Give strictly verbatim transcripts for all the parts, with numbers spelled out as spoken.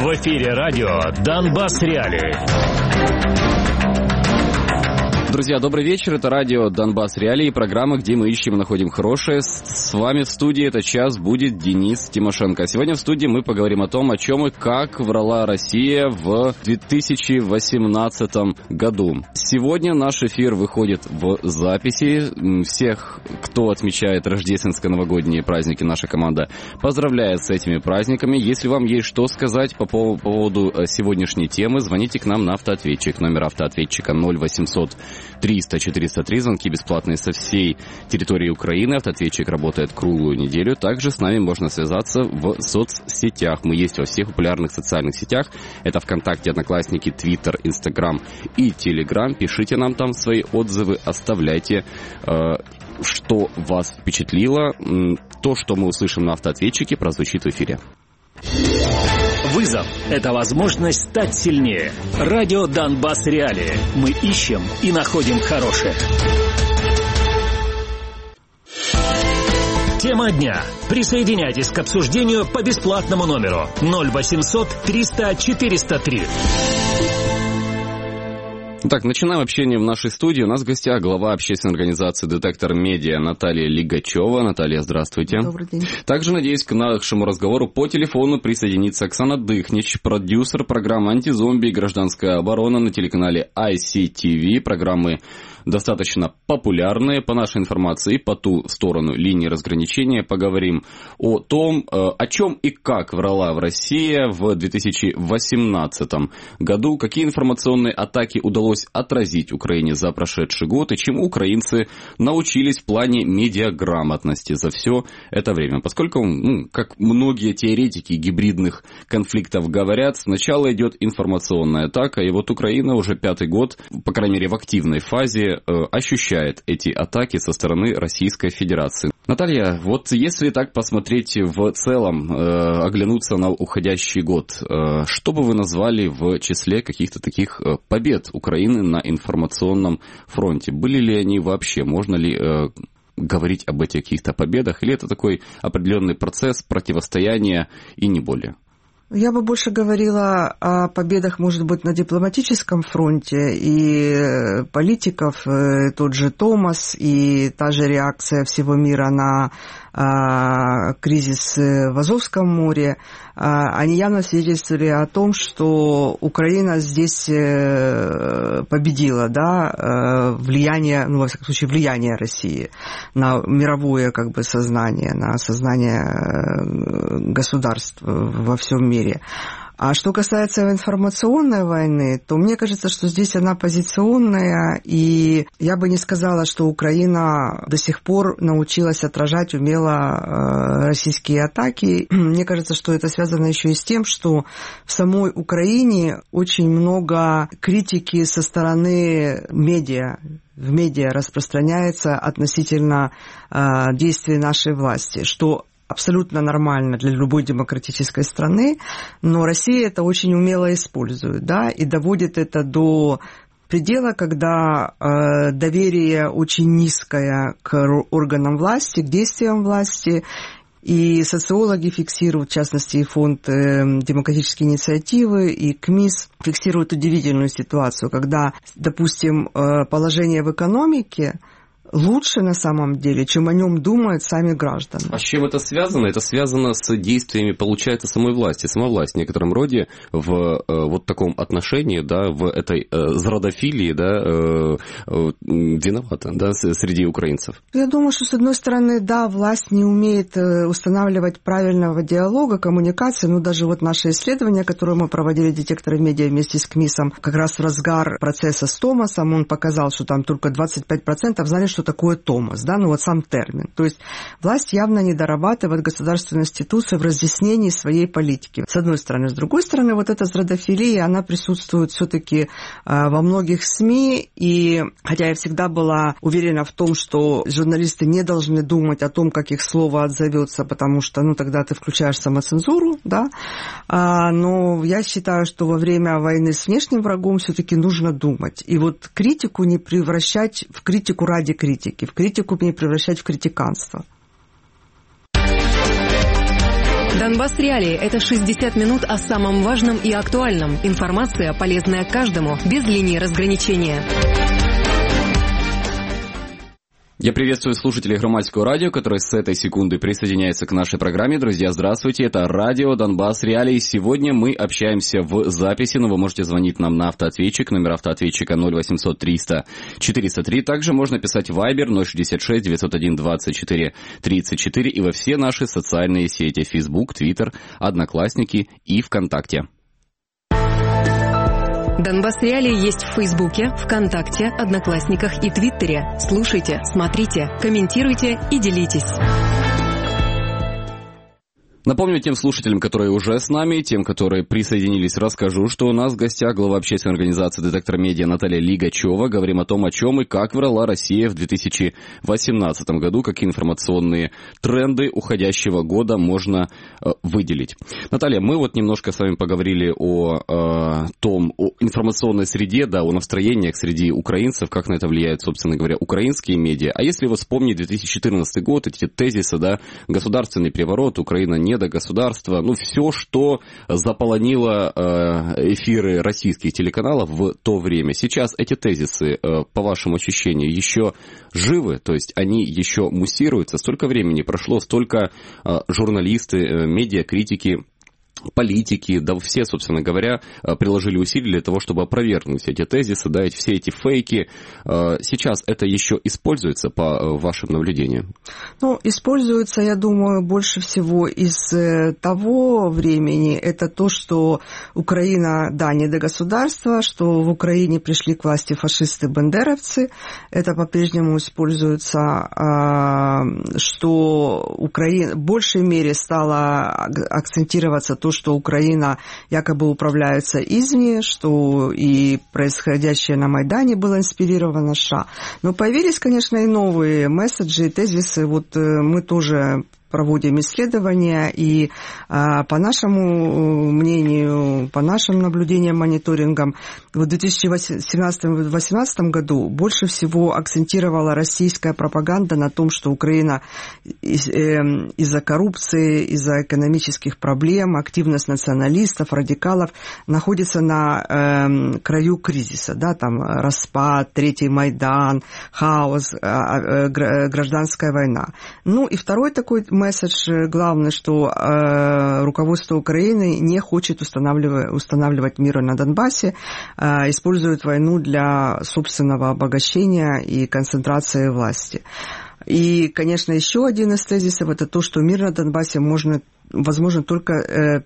В эфире радио «Донбасс Реалии». Друзья, добрый вечер. Это радио «Донбасс Реалии», программа, где мы ищем и находим хорошее. С вами в студии этот час будет Денис Тимошенко. Сегодня в студии мы поговорим о том, о чем и как врала Россия в две тысячи восемнадцатом году. Сегодня наш эфир выходит в записи. Всех, кто отмечает рождественско-новогодние праздники, наша команда поздравляет с этими праздниками. Если вам есть что сказать по поводу сегодняшней темы, звоните к нам на автоответчик. Номер автоответчика ноль восемьсот триста четыреста три, звонки бесплатные со всей территории Украины. Автоответчик работает круглую неделю. Также с нами можно связаться в соцсетях. Мы есть во всех популярных социальных сетях. Это ВКонтакте, Одноклассники, Твиттер, Инстаграм и Телеграм. Пишите нам там свои отзывы, оставляйте, э, что вас впечатлило. То, что мы услышим на автоответчике, прозвучит в эфире. Вызов – это возможность стать сильнее. Радио «Донбасс Реалии». Мы ищем и находим хорошее. Тема дня. Присоединяйтесь к обсуждению по бесплатному номеру ноль восемьсот триста четыреста три. Так, начинаем общение в нашей студии. У нас в гостях глава общественной организации «Детектор Медиа» Наталья Лигачева. Наталья, здравствуйте. Добрый день. Также, надеюсь, к нашему разговору по телефону присоединится Оксана Дыхнич, продюсер программы «Антизомби» и «Гражданская оборона» на телеканале ай си ти ви. Программы достаточно популярные, по нашей информации, и по ту сторону линии разграничения. Поговорим о том, о чем и как врала в России в две тысячи восемнадцатом году, какие информационные атаки удалось отразить Украине за прошедший год и чему украинцы научились в плане медиаграмотности за все это время. Поскольку, ну, как многие теоретики гибридных конфликтов говорят, сначала идет информационная атака, и вот Украина уже пятый год, по крайней мере в активной фазе, ощущает эти атаки со стороны Российской Федерации. Наталья, вот если так посмотреть в целом, э, оглянуться на уходящий год, э, что бы вы назвали в числе каких-то таких э, побед Украины на информационном фронте? Были ли они вообще? Можно ли э, говорить об этих каких-то победах? Или это такой определенный процесс противостояния и не более? Я бы больше говорила о победах, может быть, на дипломатическом фронте, и политиков, тот же Томас, и та же реакция всего мира на а, кризис в Азовском море, а, они явно свидетельствовали о том, что Украина здесь победила, да, влияние, ну, во всяком случае, влияние России на мировое, как бы, сознание, на сознание государств во всем мире. А что касается информационной войны, то мне кажется, что здесь она позиционная, и я бы не сказала, что Украина до сих пор научилась отражать умело российские атаки. Мне кажется, что это связано еще и с тем, что в самой Украине очень много критики со стороны медиа, в медиа распространяется относительно действий нашей власти, что абсолютно нормально для любой демократической страны, но Россия это очень умело использует, да, и доводит это до предела, когда э, доверие очень низкое к органам власти, к действиям власти, и социологи фиксируют, в частности, и фонд э, демократические инициативы, и КМИС фиксируют удивительную ситуацию, когда, допустим, э, положение в экономике лучше на самом деле, чем о нем думают сами граждане. А с чем это связано? Это связано с действиями, получается, самой власти. Сама власть в некотором роде в э, вот таком отношении, да, в этой э, зрадофилии, да, э, э, виновата, да, среди украинцев. Я думаю, что, с одной стороны, да, власть не умеет устанавливать правильного диалога, коммуникации, но даже вот наше исследование, которое мы проводили детекторы медиа вместе с КМИСом, как раз в разгар процесса с Томасом, он показал, что там только двадцать пять процентов знали, что такое Томас, да, ну вот сам термин. То есть власть явно не дорабатывает государственную институцию в разъяснении своей политики. С одной стороны. С другой стороны, вот эта зрадофилия, она присутствует все-таки э, во многих СМИ, и хотя я всегда была уверена в том, что журналисты не должны думать о том, как их слово отзовется, потому что, ну, тогда ты включаешь самоцензуру, да, а, но я считаю, что во время войны с внешним врагом все-таки нужно думать. И вот критику не превращать в критику ради критики. критики, в критику не превращать в критиканство. Донбасс Реалии – это шестьдесят минут о самом важном и актуальном. Информация, полезная каждому, без линии разграничения. Я приветствую слушателей Громадского радио, которые с этой секунды присоединяются к нашей программе. Друзья, здравствуйте, это радио Донбасс Реалии. Сегодня мы общаемся в записи, но вы можете звонить нам на автоответчик, номер автоответчика ноль восемьсот триста четыреста три. Также можно писать в Viber ноль шестьдесят шесть девятьсот один двадцать четыре тридцать четыре и во все наши социальные сети Facebook, Twitter, Одноклассники и ВКонтакте. Донбасс Реалии есть в Фейсбуке, ВКонтакте, Одноклассниках и Твиттере. Слушайте, смотрите, комментируйте и делитесь. Напомню тем слушателям, которые уже с нами, тем, которые присоединились, расскажу, что у нас в гостях глава общественной организации «Детектор Медиа» Наталья Лигачева. Говорим о том, о чем и как врала Россия в две тысячи восемнадцатом году, какие информационные тренды уходящего года можно э, выделить. Наталья, мы вот немножко с вами поговорили о э, том, о информационной среде, да, о настроениях среди украинцев, как на это влияют, собственно говоря, украинские медиа. А если вот вспомнить две тысячи четырнадцатый год, эти тезисы, да, государственный переворот, Украина не до государства, ну, все, что заполонило э, эфиры российских телеканалов в то время. Сейчас эти тезисы, э, по вашему ощущению, еще живы, то есть они еще муссируются. Столько времени прошло, столько э, журналисты, э, медиакритики, политики, да все, собственно говоря, приложили усилия для того, чтобы опровергнуть эти тезисы, да, все эти фейки. Сейчас это еще используется по вашим наблюдениям? Ну, используется, я думаю, больше всего из того времени. Это то, что Украина, да, не до государства, что в Украине пришли к власти фашисты-бандеровцы. Это по-прежнему используется, что Украина в большей мере стала акцентироваться то, что Украина якобы управляется извне, что и происходящее на Майдане было инспирировано США. Но появились, конечно, и новые месседжи, и тезисы. Вот мы тоже проводим исследования, и а, по нашему мнению, по нашим наблюдениям, мониторингам, в две тысячи семнадцатом - две тысячи восемнадцатом году больше всего акцентировала российская пропаганда на том, что Украина из, э, из-за коррупции, из-за экономических проблем, активность националистов, радикалов находится на э, краю кризиса, да, там распад, третий Майдан, хаос, э, э, гражданская война. Ну и второй такой месседж главный, что э, руководство Украины не хочет устанавливать, устанавливать мир на Донбассе, э, использует войну для собственного обогащения и концентрации власти. И, конечно, еще один из тезисов – это то, что мир на Донбассе можно, возможно только э,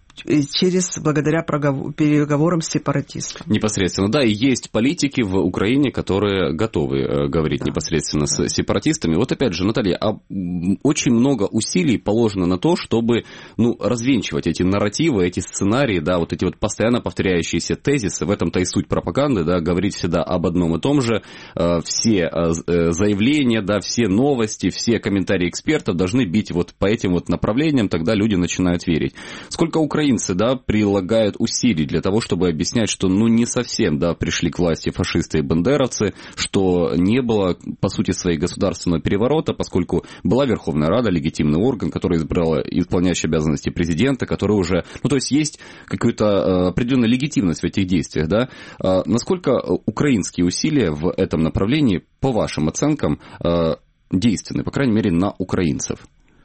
через, благодаря переговорам с сепаратистами. Непосредственно, да, и есть политики в Украине, которые готовы э, говорить да. непосредственно да. с сепаратистами. Вот опять же, Наталья, а очень много усилий положено на то, чтобы, ну, развенчивать эти нарративы, эти сценарии, да, вот эти вот постоянно повторяющиеся тезисы, в этом-то и суть пропаганды, да, говорить всегда об одном и том же, э, все э, заявления, да, все новости, все комментарии экспертов должны бить вот по этим вот направлениям, тогда люди начинают верить. Сколько Украины Украинцы, да, прилагают усилий для того, чтобы объяснять, что, ну, не совсем, да, пришли к власти фашисты и бандеровцы, что не было, по сути своей, государственного переворота, поскольку была Верховная Рада, легитимный орган, который избрал исполняющий обязанности президента, который уже, ну, то есть есть какая-то определенная легитимность в этих действиях, да. Насколько украинские усилия в этом направлении, по вашим оценкам, действенны, по крайней мере, на украинцев?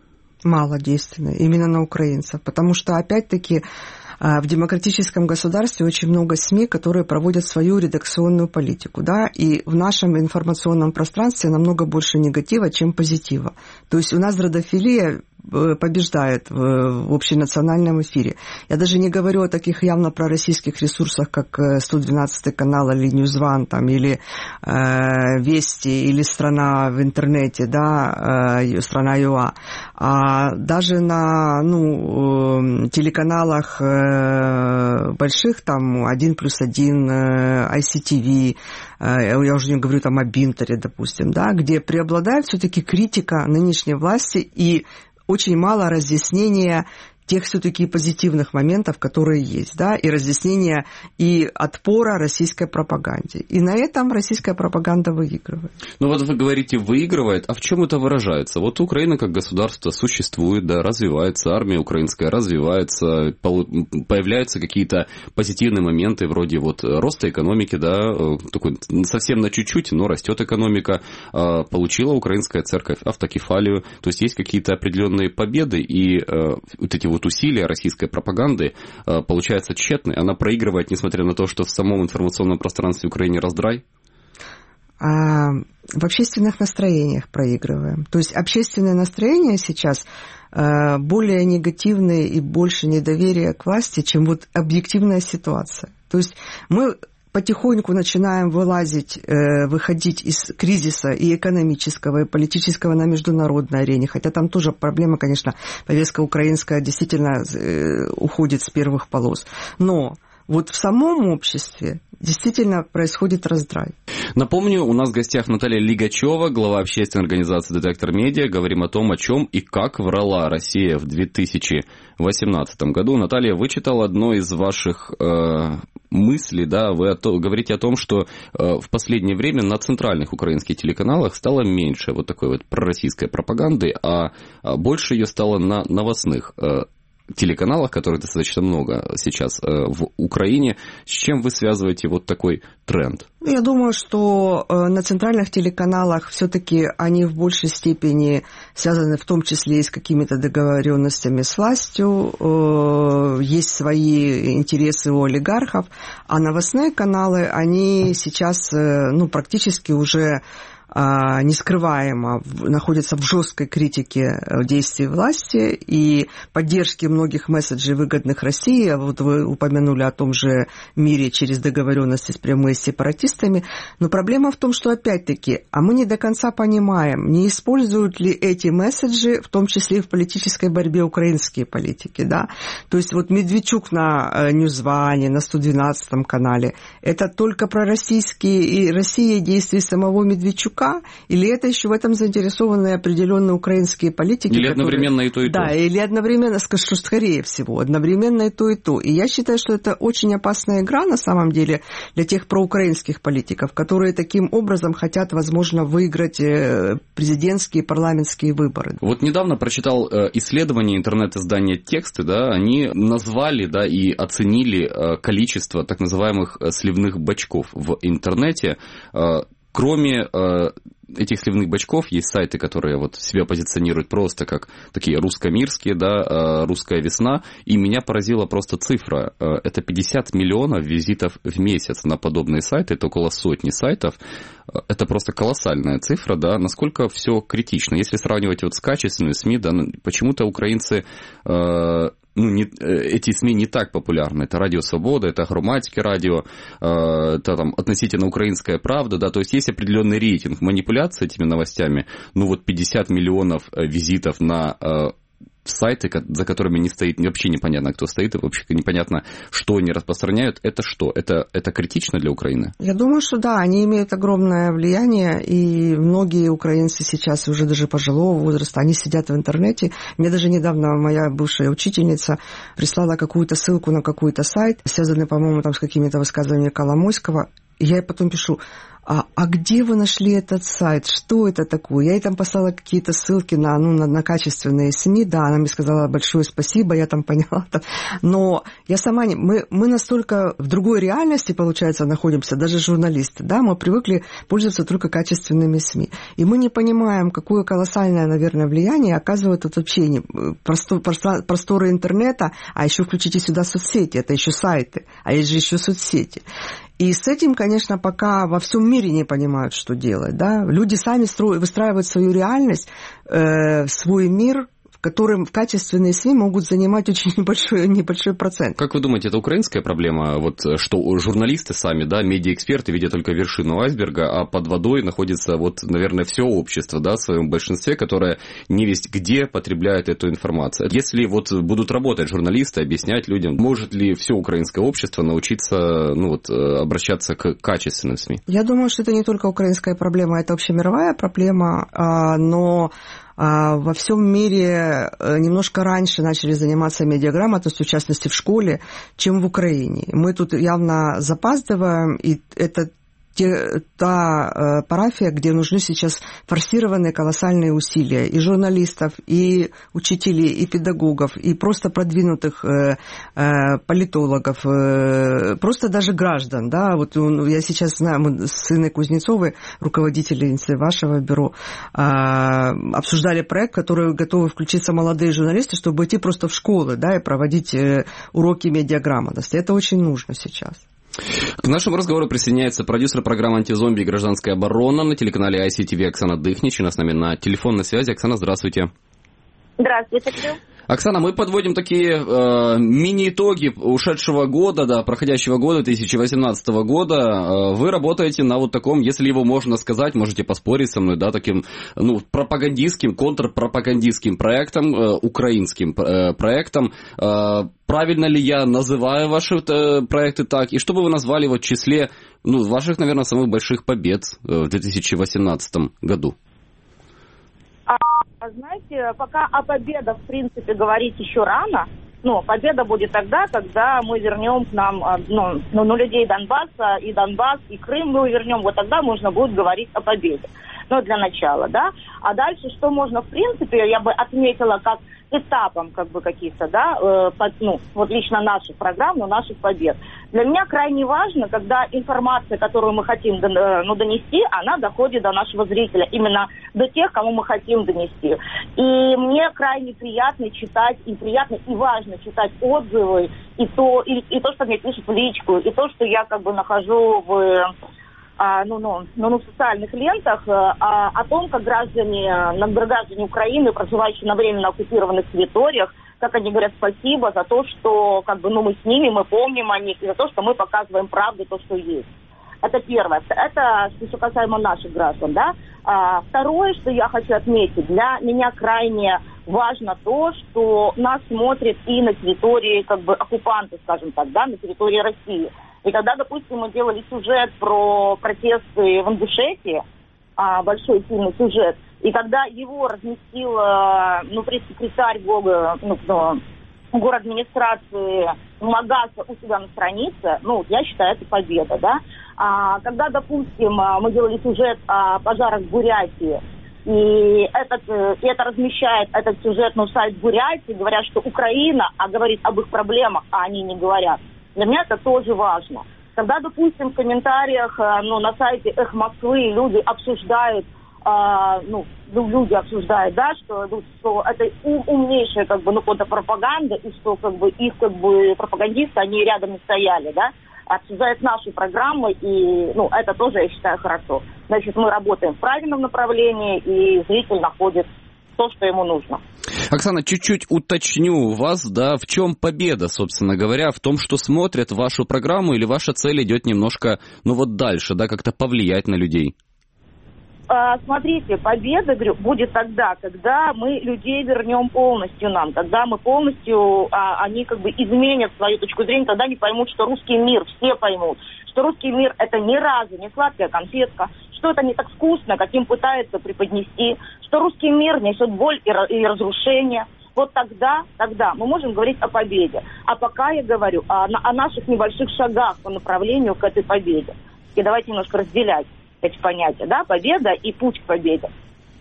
Мало действенны, именно на украинцев, потому что, опять-таки, в демократическом государстве очень много СМИ, которые проводят свою редакционную политику, да, и в нашем информационном пространстве намного больше негатива, чем позитива. То есть у нас дродофилия побеждает в общенациональном эфире. Я даже не говорю о таких явно пророссийских ресурсах, как сто двенадцатый канал или Ньюзван, там, или э, Вести, или Страна в интернете, да, э, Страна ЮА. А даже на, ну, э, телеканалах э, больших, там, один плюс один, э, ай си ти ви, э, я уже не говорю там о Бинтере, допустим, да, где преобладает все-таки критика нынешней власти и очень мало разъяснения тех все-таки позитивных моментов, которые есть, да, и разъяснения и отпора российской пропаганде. И на этом российская пропаганда выигрывает. Ну вот вы говорите, выигрывает, а в чем это выражается? Вот Украина как государство существует, да, развивается, армия украинская развивается, появляются какие-то позитивные моменты вроде вот роста экономики, да, такой совсем на чуть-чуть, но растет экономика, получила украинская церковь автокефалию, то есть есть какие-то определенные победы, и вот эти вот усилия российской пропаганды получаются тщетны, она проигрывает, несмотря на то, что в самом информационном пространстве Украины раздрай? А в общественных настроениях проигрываем. То есть общественное настроение сейчас более негативное и больше недоверия к власти, чем вот объективная ситуация. То есть мы потихоньку начинаем вылазить, выходить из кризиса и экономического, и политического на международной арене, хотя там тоже проблема, конечно, повестка украинская действительно уходит с первых полос. Но вот в самом обществе действительно происходит раздрай. Напомню, у нас в гостях Наталья Лигачева, глава общественной организации «Детектор Медиа». Говорим о том, о чем и как врала Россия в две тысячи восемнадцатом году. Наталья, вычитал одно из ваших э, мыслей, да, вы о то, говорите о том, что э, в последнее время на центральных украинских телеканалах стало меньше вот такой вот пророссийской пропаганды, а, а больше ее стало на новостных э, телеканалах, которых достаточно много сейчас в Украине. С чем вы связываете вот такой тренд? Я думаю, что на центральных телеканалах все-таки они в большей степени связаны в том числе и с какими-то договоренностями с властью, есть свои интересы у олигархов, а новостные каналы, они сейчас ну, практически уже нескрываемо находятся в жесткой критике действий власти и поддержки многих месседжей, выгодных России. Вот вы упомянули о том же мире через договоренности с прямыми сепаратистами. Но проблема в том, что опять-таки, а мы не до конца понимаем, не используют ли эти месседжи, в том числе и в политической борьбе украинские политики. Да? То есть вот Медведчук на Ньюзване, на сто двенадцатом канале, это только пророссийские и Россия действия самого Медведчука, или это еще в этом заинтересованы определенные украинские политики? Или которые... одновременно и то, и то. Да, или одновременно, что скорее всего, одновременно и то, и то. И я считаю, что это очень опасная игра, на самом деле, для тех проукраинских политиков, которые таким образом хотят, возможно, выиграть президентские и парламентские выборы. Вот недавно прочитал исследование интернет-издания «Тексты», да, они назвали, да, и оценили количество так называемых сливных бачков в интернете. Кроме э, этих сливных бачков, есть сайты, которые вот себя позиционируют просто как такие русско-мирские, да, э, русская весна, и меня поразила просто цифра. Э, это пятьдесят миллионов визитов в месяц на подобные сайты, это около сотни сайтов. Э, это просто колоссальная цифра, да, насколько все критично. Если сравнивать вот с качественными СМИ, да, почему-то украинцы... Э, Ну, не, эти СМИ не так популярны. Это Радио Свобода, это Громадське радио, это там относительно Украинская правда, да, то есть есть определенный рейтинг манипуляции этими новостями. Ну вот пятьдесят миллионов визитов на сайты, за которыми не стоит, вообще непонятно, кто стоит, и вообще непонятно, что они распространяют. Это что? Это, это критично для Украины? Я думаю, что да, они имеют огромное влияние, и многие украинцы сейчас уже даже пожилого возраста, они сидят в интернете. Мне даже недавно моя бывшая учительница прислала какую-то ссылку на какой-то сайт, связанный, по-моему, там с какими-то высказываниями Коломойского. И я ей потом пишу: а, а где вы нашли этот сайт? Что это такое? Я ей там послала какие-то ссылки на, ну, на, на качественные СМИ. Да, она мне сказала большое спасибо, я там поняла. Но я сама не... Мы, мы настолько в другой реальности, получается, находимся, даже журналисты, да, мы привыкли пользоваться только качественными СМИ. И мы не понимаем, какое колоссальное, наверное, влияние оказывает это вообще не... Простор, просторы интернета, а еще включите сюда соцсети, это еще сайты, а есть же еще соцсети. И с этим, конечно, пока во всем мире не понимают, что делать. Да? Люди сами строят, выстраивают свою реальность, э, свой мир, в котором качественные СМИ могут занимать очень небольшой, небольшой процент. Как вы думаете, это украинская проблема? Вот что журналисты сами, да, медиаэксперты видят только вершину айсберга, а под водой находится, вот, наверное, все общество, да, в своем большинстве, которое не весть где потребляет эту информацию. Если вот будут работать журналисты, объяснять людям, может ли все украинское общество научиться, ну, вот, обращаться к качественным СМИ? Я думаю, что это не только украинская проблема, это общемировая проблема, но во всем мире немножко раньше начали заниматься медиаграмотностью, в частности в школе, чем в Украине. Мы тут явно запаздываем, и это те, та парафия, где нужны сейчас форсированные колоссальные усилия и журналистов, и учителей, и педагогов, и просто продвинутых политологов, просто даже граждан. Да? Вот я сейчас знаю, мы с Инной Кузнецовой, руководительницей вашего бюро, обсуждали проект, в который готовы включиться молодые журналисты, чтобы идти просто в школы, да, и проводить уроки медиаграмотности. Это очень нужно сейчас. К нашему разговору присоединяется продюсер программы «Антизомби» и «Гражданская оборона» на телеканале ай си ти ви Оксана Дыхнич. У нас с нами на телефонной связи. Оксана, здравствуйте. Здравствуйте, Кирилл. Оксана, мы подводим такие э, мини-итоги ушедшего года, да, проходящего года, две тысячи восемнадцатого года. Э, вы работаете на вот таком, если его можно сказать, можете поспорить со мной, да, таким, ну, пропагандистским, контрпропагандистским проектом, э, украинским э, проектом. Э, правильно ли я называю ваши э, проекты так? И что бы вы назвали вот в числе, ну, ваших, наверное, самых больших побед э, в две тысячи восемнадцатом году? Знаете, пока о победах, в принципе, говорить еще рано. Но победа будет тогда, когда мы вернем к нам, ну, ну, людей Донбасса, и Донбасс, и Крым мы вернем. Вот тогда можно будет говорить о победе. Но для начала, да. А дальше, что можно, в принципе, я бы отметила как этапом, как бы, каких-то, да, э, под, ну, вот лично наших программ, но наших побед. Для меня крайне важно, когда информация, которую мы хотим, э, ну, донести, она доходит до нашего зрителя, именно до тех, кому мы хотим донести. И мне крайне приятно читать, и приятно, и важно читать отзывы, и то, и, и то, что мне пишут в личку, и то, что я, как бы, нахожу в... А, ну, ну, ну, ну, в социальных лентах а, о том, как граждане, граждане Украины, проживающие на временно оккупированных территориях, как они говорят спасибо за то, что, как бы, ну, мы с ними, мы помним о них, и за то, что мы показываем правду, то, что есть. Это первое. Это что касаемо наших граждан, да. А, второе, что я хочу отметить, для меня крайне важно то, что нас смотрят и на территории, как бы, оккупанты, скажем так, да, на территории России. И когда, допустим, мы делали сюжет про протесты в Ингушетии, а, большой сильный сюжет, и когда его разместил, ну, пресс-секретарь ну, ну, город администрации Магаса у себя на странице, ну, я считаю, это победа, да. А когда, допустим, мы делали сюжет о пожарах в Бурятии, и, этот, и это размещает этот сюжет на сайт Бурятии, говорят, что Украина, а говорит об их проблемах, а они не говорят. Для меня это тоже важно. Когда, допустим, в комментариях, ну, на сайте Эх Москвы люди обсуждают, а, ну, люди обсуждают, да, что, что это умнейшая, как бы, ну, контрпропаганда, и что, как бы, их, как бы, пропагандисты, они рядом не стояли, да, обсуждают наши программы, и, ну, это тоже, я считаю, хорошо. Значит, мы работаем в правильном направлении, и зритель находит то, что ему нужно. Оксана, чуть-чуть уточню вас, да, в чем победа, собственно говоря, в том, что смотрят вашу программу, или ваша цель идет немножко, ну, вот дальше, да, как-то повлиять на людей? Смотрите, победа, говорю, будет тогда, когда мы людей вернем полностью нам, когда мы полностью, а, они как бы изменят свою точку зрения, тогда они поймут, что русский мир, все поймут, что русский мир это ни разу не сладкая конфетка, что это не так вкусно, каким пытаются преподнести, что русский мир несет боль и, и разрушение. Вот тогда, тогда мы можем говорить о победе. А пока я говорю о, о наших небольших шагах по направлению к этой победе. И давайте немножко разделять эти понятия, да, победа и путь к победе.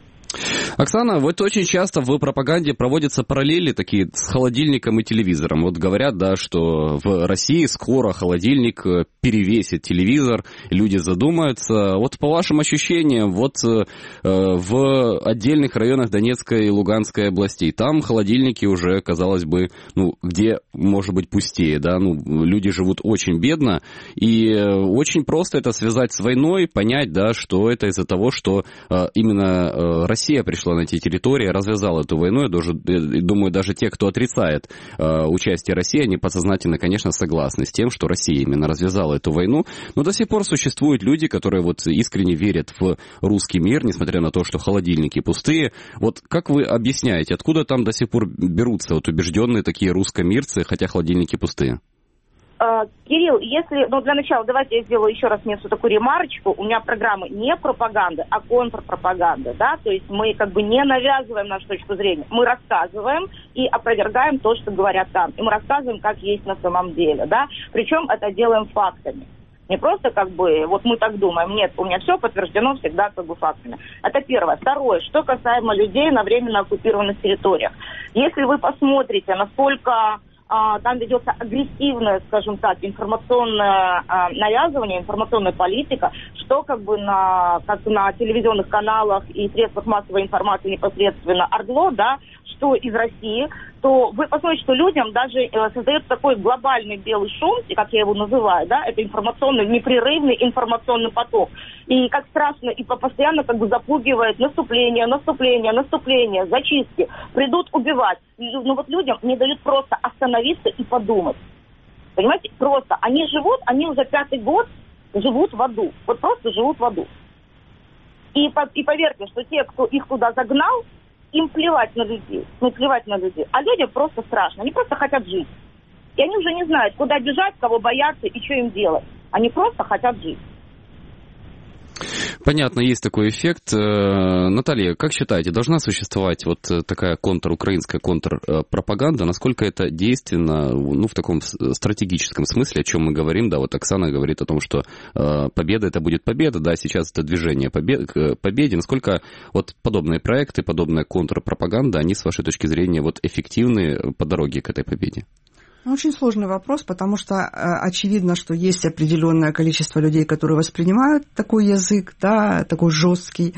Оксана, вот очень часто в пропаганде проводятся параллели такие с холодильником и телевизором. Вот говорят, да, что в России скоро холодильник перевесит телевизор, люди задумаются. Вот по вашим ощущениям, вот э, в отдельных районах Донецкой и Луганской областей, там холодильники уже, казалось бы, ну, где, может быть, пустее, да, ну, люди живут очень бедно, и очень просто это связать с войной, понять, да, что это из-за того, что э, именно э, Россия пришла на эти территории, развязала эту войну. Я даже, думаю, даже те, кто отрицает э, участие России, они подсознательно, конечно, согласны с тем, что Россия именно развязала эту войну. Но до сих пор существуют люди, которые вот искренне верят в русский мир, несмотря на то, что холодильники пустые. Вот как вы объясняете, откуда там до сих пор берутся вот убежденные такие русскомирцы, хотя холодильники пустые? Кирилл, если, ну, для начала, давайте я сделаю еще раз несколько такую ремарочку. У меня программа не пропаганда, а контрпропаганда, да, то есть мы как бы не навязываем нашу точку зрения. Мы рассказываем и опровергаем то, что говорят там. И мы рассказываем, как есть на самом деле, да. Причем это делаем фактами. Не просто как бы, вот мы так думаем. Нет, у меня все подтверждено всегда как бы фактами. Это первое. Второе, что касаемо людей на временно оккупированных территориях. Если вы посмотрите, насколько... там ведется агрессивное, скажем так, информационное а, навязывание, информационная политика, что как бы на, как на телевизионных каналах и средствах массовой информации непосредственно ОРДЛО, да, что из России, то вы посмотрите, что людям даже э, создается такой глобальный белый шум, как я его называю, да, это информационный, непрерывный информационный поток. И как страшно, и постоянно как бы запугивает наступление, наступление, наступление, зачистки, придут убивать. Но вот людям не дают просто остановиться и подумать. Понимаете, просто они живут, они уже пятый год живут в аду. Вот просто живут в аду. И, и поверьте, что те, кто их туда загнал, им плевать на людей, ну плевать на людей. А людям просто страшно, они просто хотят жить. И они уже не знают, куда бежать, кого бояться и что им делать. Они просто хотят жить. Понятно, есть такой эффект. Наталья, как считаете, должна существовать вот такая контрукраинская контрпропаганда? Насколько это действенно, ну, в таком стратегическом смысле, о чем мы говорим? Да, вот Оксана говорит о том, что победа — это будет победа, да, сейчас это движение к победе. Насколько вот подобные проекты, подобная контрпропаганда, они, с вашей точки зрения, вот эффективны по дороге к этой победе? Очень сложный вопрос, потому что э, очевидно, что есть определенное количество людей, которые воспринимают такой язык, да, такой жесткий.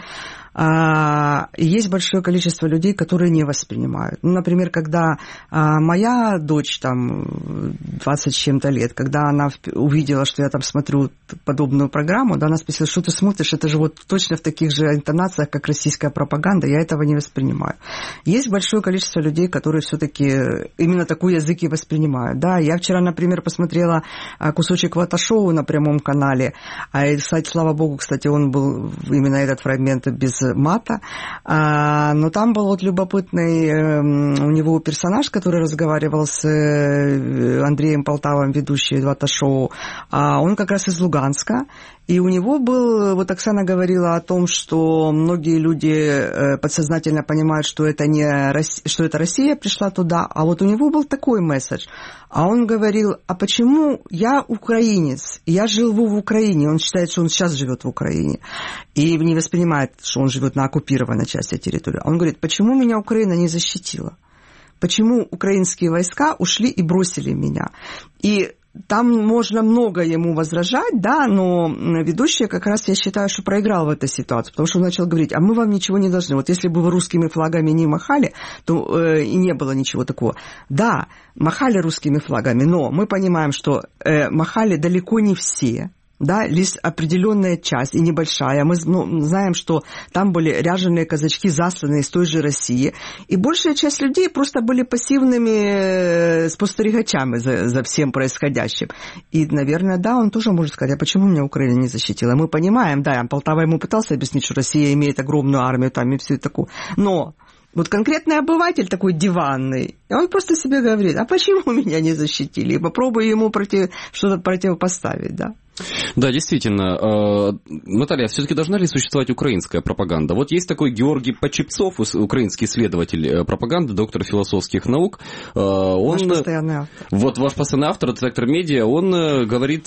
А, и есть большое количество людей, которые не воспринимают. Ну, например, когда а, моя дочь, там, двадцать с чем-то лет, когда она увидела, что я там смотрю подобную программу, да, она спросила, что ты смотришь, это же вот точно в таких же интонациях, как российская пропаганда, я этого не воспринимаю. Есть большое количество людей, которые все-таки именно такой язык и воспринимают. Да, я вчера, например, посмотрела кусочек Вата-шоу на прямом канале, а, кстати, слава богу, кстати, он был, именно этот фрагмент, без мата, а, но там был вот любопытный э, у него персонаж, который разговаривал с э, Андреем Полтавым, ведущий Вата-шоу, а он как раз из Луганска, и у него был, вот Оксана говорила о том, что многие люди э, подсознательно понимают, что это, не Россия, что это Россия пришла туда, а вот у него был такой месседж, а он говорил, а почему я украинец, я живу в Украине, он считает, что он сейчас живет в Украине, и не воспринимает, что он живет на оккупированной части территории. Он говорит, почему меня Украина не защитила? Почему украинские войска ушли и бросили меня? И там можно много ему возражать, да, но ведущий как раз, я считаю, что проиграл в этой ситуации, потому что он начал говорить, а мы вам ничего не должны. Вот если бы вы русскими флагами не махали, то э, и не было ничего такого. Да, махали русскими флагами, но мы понимаем, что э, махали далеко не все. Да, лишь определенная часть, и небольшая. Мы ну, знаем, что там были ряженые казачки, засланные из той же России, и большая часть людей просто были пассивными спостерегачами за, за всем происходящим. И, наверное, да, он тоже может сказать, а почему меня Украина не защитила? Мы понимаем, да, Полтава ему пытался объяснить, что Россия имеет огромную армию там и все такое, но... Вот конкретный обыватель такой диванный, и он просто себе говорит, а почему меня не защитили? И попробуй ему против, что-то противопоставить, да. Да, действительно. Наталья, все-таки должна ли существовать украинская пропаганда? Вот есть такой Георгий Почепцов, украинский исследователь пропаганды, доктор философских наук. Он, ваш постоянный автор. Вот ваш постоянный автор, детектор медиа, он говорит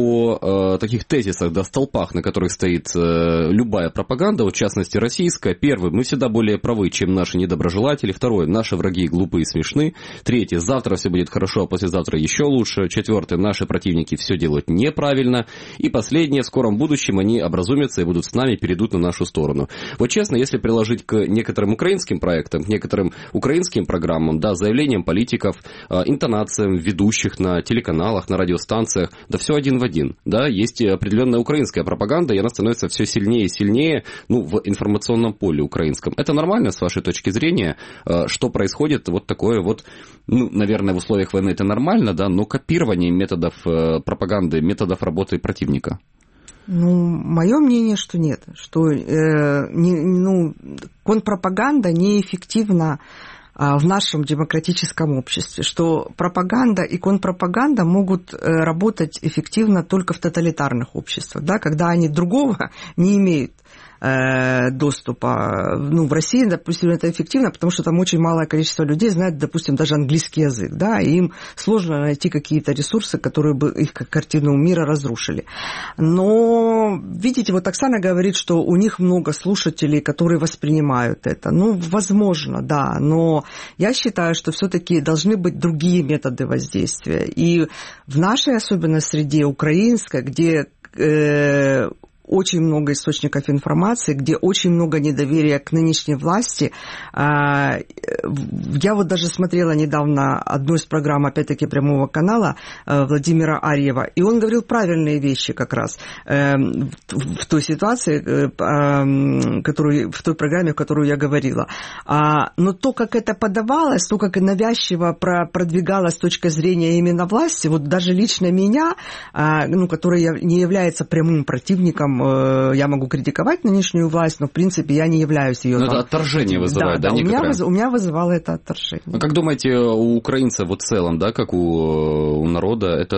о таких тезисах, да, столпах, на которых стоит любая пропаганда, вот в частности российская. Первый, мы всегда более правы, чем наши недоброжелатели. Второе, наши враги глупые и смешны. Третье, завтра все будет хорошо, а послезавтра еще лучше. Четвертое, наши противники все делают неправильно. И последнее, в скором будущем они образумятся и будут с нами, перейдут на нашу сторону. Вот честно, если приложить к некоторым украинским проектам, к некоторым украинским программам, да, заявлениям политиков, интонациям ведущих на телеканалах, на радиостанциях, да все один в один. Да, есть определенная украинская пропаганда, и она становится все сильнее и сильнее, ну, в информационном поле украинском. Это нормально, с вашей точки зрения, что происходит вот такое вот, ну, наверное, в условиях войны это нормально, да, но копирование методов пропаганды, методов работы противника? Ну, мое мнение, что нет, что э, не, ну, контрпропаганда неэффективна в нашем демократическом обществе, что пропаганда и контрпропаганда могут работать эффективно только в тоталитарных обществах, да, когда они другого не имеют доступа. Ну, в России, допустим, это эффективно, потому что там очень малое количество людей знает, допустим, даже английский язык, да, и им сложно найти какие-то ресурсы, которые бы их картину мира разрушили. Но, видите, вот Оксана говорит, что у них много слушателей, которые воспринимают это. Ну, возможно, да, но я считаю, что все-таки должны быть другие методы воздействия. И в нашей, особенно среде украинской, где э, очень много источников информации, где очень много недоверия к нынешней власти. Я вот даже смотрела недавно одну из программ, опять-таки, прямого канала Владимира Арьева, и он говорил правильные вещи как раз в той ситуации, которую, в той программе, в которую я говорила. Но то, как это подавалось, то, как навязчиво продвигалось с точки зрения именно власти, вот даже лично меня, ну, которая не является прямым противником, я могу критиковать нынешнюю власть, но, в принципе, я не являюсь ее... Но это отторжение вызывает, да, да, да, у, меня выз... у меня вызывало это отторжение. А как думаете, у украинцев вот в целом, да, как у, у народа, это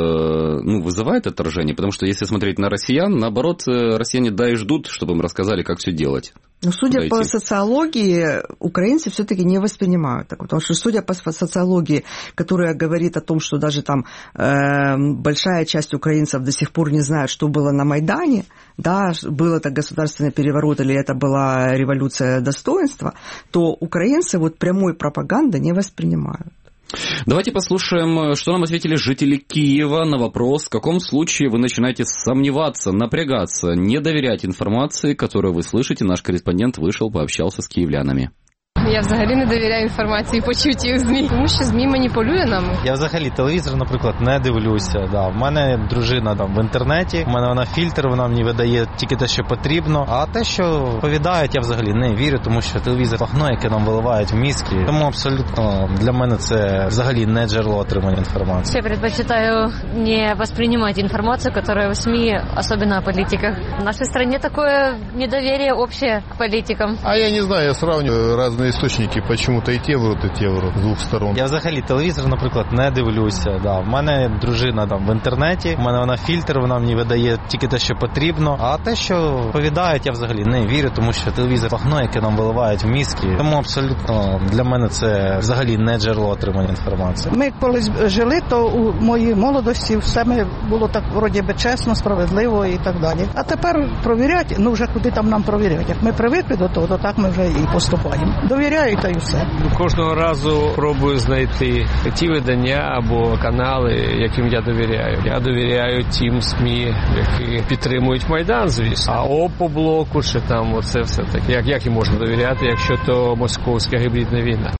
ну, вызывает отторжение? Потому что если смотреть на россиян, наоборот, россияне, да, и ждут, чтобы им рассказали, как все делать. Но судя по социологии, украинцы все-таки не воспринимают так, потому что судя по социологии, которая говорит о том, что даже там э, большая часть украинцев до сих пор не знает, что было на Майдане, да, был это государственный переворот или это была революция достоинства, то украинцы вот прямой пропаганды не воспринимают. Давайте послушаем, что нам ответили жители Киева на вопрос, в каком случае вы начинаете сомневаться, напрягаться, не доверять информации, которую вы слышите. Наш корреспондент вышел, пообщался с киевлянами. Я взагалі не довіряю інформації, почутій в ЗМІ, тому що ЗМІ маніпулює нами. Я взагалі телевізор, наприклад, не дивлюся. Да. В мене дружина там в інтернеті, в мене вона фільтр, вона мені видає тільки те, що потрібно. А те, що повідають, я взагалі не вірю, тому що телевізор багно, яке нам виливають в мізки. Тому абсолютно для мене це взагалі не джерело отримання інформації. Я предпочитаю не воспринимать информацию, которая в СМИ, особенно о политиках. В нашей стране такое недоверие общее к политикам. А я не знаю, я сравниваю разные істочники, почему-то і ті врут, і ті врут, з двох сторон. Я взагалі телевізор, наприклад, не дивлюся. Да. В мене дружина там в інтернеті, в мене вона фільтр, вона мені видає тільки те, що потрібно. А те, що повідають, я взагалі не вірю, тому що телевізор багно, яке нам виливають в мізки. Тому абсолютно для мене це взагалі не джерело отримання інформації. Ми колись жили, то у моїй молодості все було так вроді би чесно, справедливо і так далі. А тепер провірять, ну вже куди там нам провірять. Як ми привикли до того, то так ми вже і поступаємо. Довіряю, та й все. Кожного разу пробую знайти ті видання або канали, яким я довіряю. Я довіряю тим СМІ, які підтримують Майдан, звісно. А Опоблоку чи там оце все таке. Як, як їм можна довіряти, якщо то московська гібридна війна?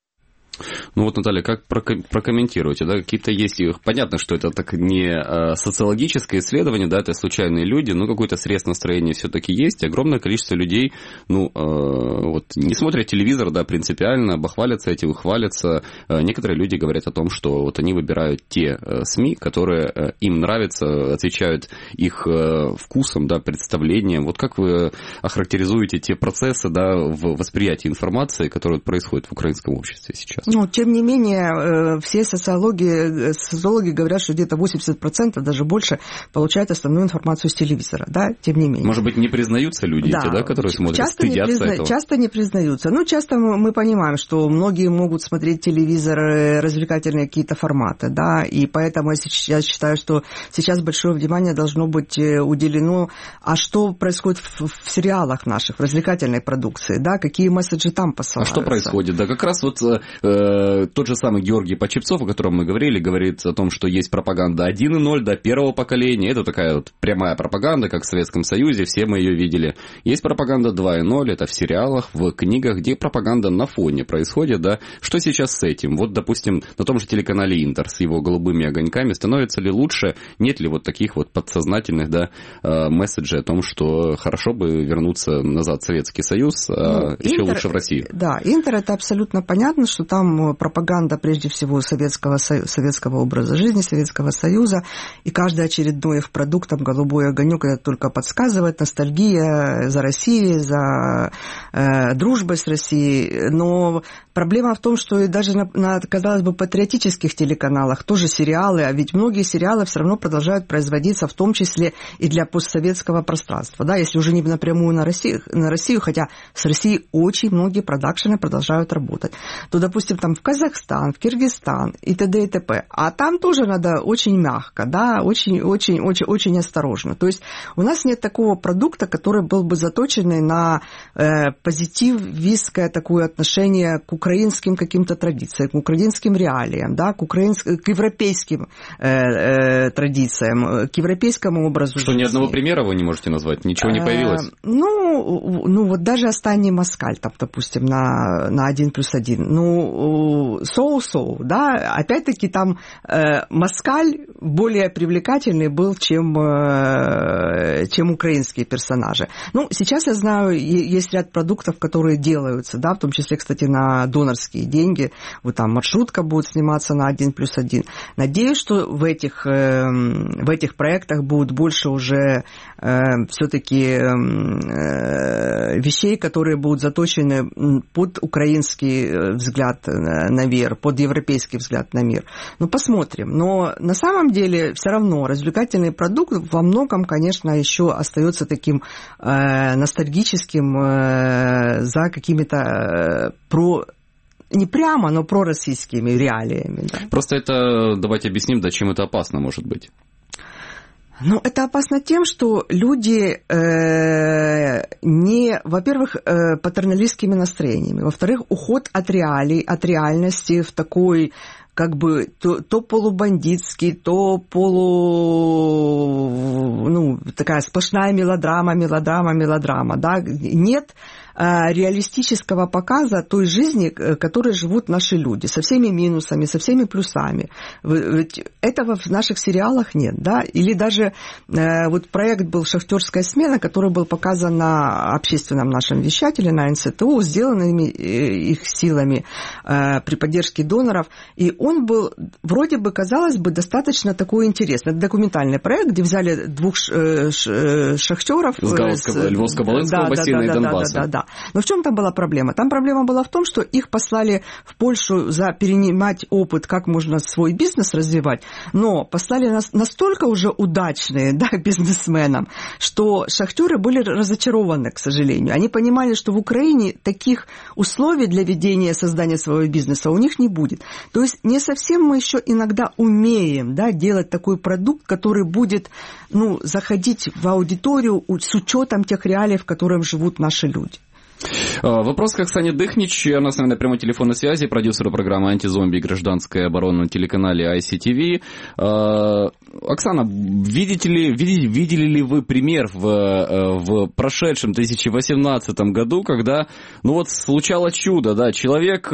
Ну вот, Наталья, как прокомментируете, да, какие-то есть, понятно, что это так не социологическое исследование, да, это случайные люди, но какой-то срез настроения все-таки есть, огромное количество людей, ну, вот, не смотрят телевизор, да, принципиально, бахвалятся этим, хвалятся, некоторые люди говорят о том, что вот они выбирают те СМИ, которые им нравятся, отвечают их вкусом, да, представлением, вот как вы охарактеризуете те процессы, да, в восприятии информации, которые происходят в украинском обществе сейчас? Ну, тем не менее, все социологи, социологи говорят, что где-то восемьдесят процентов, даже больше, получают основную информацию с телевизора, да, тем не менее. Может быть, не признаются люди, да, эти, да, которые смотрят, часто стыдятся не призна... этого? Часто не признаются. Ну, часто мы понимаем, что многие могут смотреть телевизор, развлекательные какие-то форматы, да, и поэтому я считаю, что сейчас большое внимание должно быть уделено, а что происходит в, в сериалах наших, в развлекательной продукции, да, какие месседжи там посылаются. А что происходит? Да, как раз вот э, тот же самый Георгий Почепцов, о котором мы говорили, говорит о том, что есть пропаганда один ноль, да, первого поколения. Это такая вот прямая пропаганда, как в Советском Союзе, все мы ее видели. Есть пропаганда два ноль, это в сериалах, в книгах, где пропаганда на фоне происходит, да. Что сейчас с этим? Вот, допустим, на том же телеканале Интер с его голубыми огоньками становится ли лучше? Нет ли вот таких вот подсознательных, да, месседжей о том, что хорошо бы вернуться назад в Советский Союз, а ну, еще Интер, лучше в Россию? Да, Интер, это абсолютно понятно, что там пропаганда, прежде всего, советского, советского образа жизни, Советского Союза, и каждый очередной их продукт, там, «Голубой огонек», это только подсказывает, ностальгия за Россией, за э, дружбой с Россией, но проблема в том, что и даже на, на, казалось бы, патриотических телеканалах тоже сериалы, а ведь многие сериалы все равно продолжают производиться, в том числе и для постсоветского пространства, да, если уже не напрямую на Россию, на Россию, хотя с Россией очень многие продакшены продолжают работать, то, допустим, там в Казахстан, в Киргизстан и т.д. и т.п. А там тоже надо очень мягко, да, очень-очень-очень осторожно. То есть у нас нет такого продукта, который был бы заточенный на э, позитивистское такое отношение к украинским каким-то традициям, к украинским реалиям, да, к, украинск... к европейским э, э, традициям, к европейскому образу Что, жизни. Ни одного примера вы не можете назвать? Ничего не появилось? Э, ну, ну, вот даже «Останний москаль», там, допустим, на, на один плюс один. Ну, соу-соу, да, опять-таки там э, москаль более привлекательный был, чем, э, чем украинские персонажи. Ну, сейчас я знаю, есть ряд продуктов, которые делаются, да, в том числе, кстати, на донорские деньги. Вот там маршрутка будет сниматься на один плюс один. Надеюсь, что в этих, э, в этих проектах будет больше уже э, все-таки э, вещей, которые будут заточены под украинский взгляд на мир, под европейский взгляд на мир. Ну, посмотрим. Но на самом деле все равно развлекательный продукт во многом, конечно, еще остается таким э, ностальгическим э, за какими-то э, про... не прямо, но пророссийскими реалиями. Да. Просто это, давайте объясним, да, чем это опасно может быть. Ну, это опасно тем, что люди э, не, во-первых, э, патерналистскими настроениями, во-вторых, уход от реалий, от реальности в такой, как бы, то, то полубандитский, то полу, ну, такая сплошная мелодрама, мелодрама, мелодрама, да, нет реалистического показа той жизни, которой живут наши люди, со всеми минусами, со всеми плюсами. Ведь этого в наших сериалах нет, да? Или даже э, вот проект был «Шахтерская смена», который был показан на общественном нашем вещателе, на эн цэ тэ у, сделанными их силами э, при поддержке доноров, и он был, вроде бы, казалось бы, достаточно такой интересный. Это документальный проект, где взяли двух э, шахтеров с Львовско-Волынского да, бассейна да, и да, Донбасса. Да, да, да. Но в чем там была проблема? Там проблема была в том, что их послали в Польшу за перенимать опыт, как можно свой бизнес развивать, но послали нас настолько уже удачные, да, бизнесменам, что шахтеры были разочарованы, к сожалению. Они понимали, что в Украине таких условий для ведения, создания своего бизнеса у них не будет. То есть не совсем мы еще иногда умеем, да, делать такой продукт, который будет, ну, заходить в аудиторию с учетом тех реалий, в которых живут наши люди. Вопрос к Оксане Дыхнич. Она с нами на прямой телефонной связи, продюсер программы «Антизомби. Гражданская оборона» на телеканале ай си ти ви. Оксана, видите ли, видели, видели ли вы пример в, в прошедшем две тысячи восемнадцатом году, когда, ну вот, случалось чудо, да, человек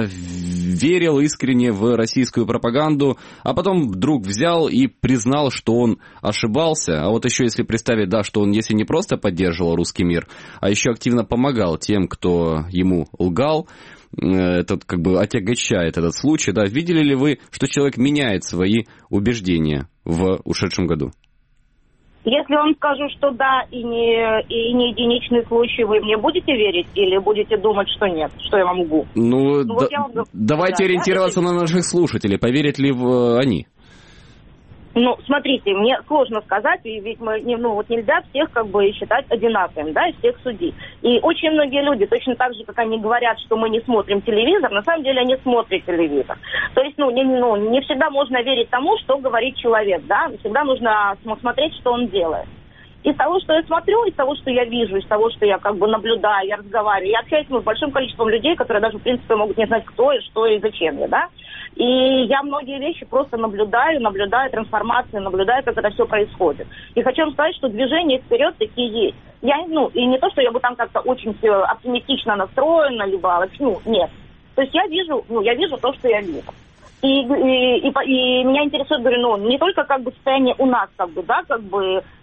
верил искренне в российскую пропаганду, а потом вдруг взял и признал, что он ошибался, а вот еще если представить, да, что он, если не просто поддерживал русский мир, а еще активно помогал тем, кто ему лгал, это как бы отягощает этот случай, да, видели ли вы, что человек меняет свои убеждения в ушедшем году? Если вам скажу, что да, и не, и не единичный случай, вы мне будете верить или будете думать, что нет, что я вам лгу? Ну, ну да, вот я вам... давайте да, ориентироваться да, на наших слушателей, поверят ли в они? Ну, смотрите, мне сложно сказать, ведь мы, ну, вот нельзя всех как бы считать одинаковыми, да, и всех судить. И очень многие люди, точно так же, как они говорят, что мы не смотрим телевизор, на самом деле они смотрят телевизор. То есть, ну, не, ну, не всегда можно верить тому, что говорит человек, да, всегда нужно смотреть, что он делает. Из того, что я смотрю, из того, что я вижу, из того, что я как бы наблюдаю, я разговариваю, я общаюсь ну, с большим количеством людей, которые даже, в принципе, могут не знать, кто и что и зачем я, да. И я многие вещи просто наблюдаю, наблюдаю трансформации, наблюдаю, как это все происходит. И хочу вам сказать, что движение вперед такие есть. Я, ну, и не то, что я бы там как-то очень оптимистично настроена, либо, ну, нет. То есть я вижу, ну, я вижу то, что я вижу. И, и, и, и меня интересует, говорю, ну, не только как бы состояние у нас, как бы, да, как бы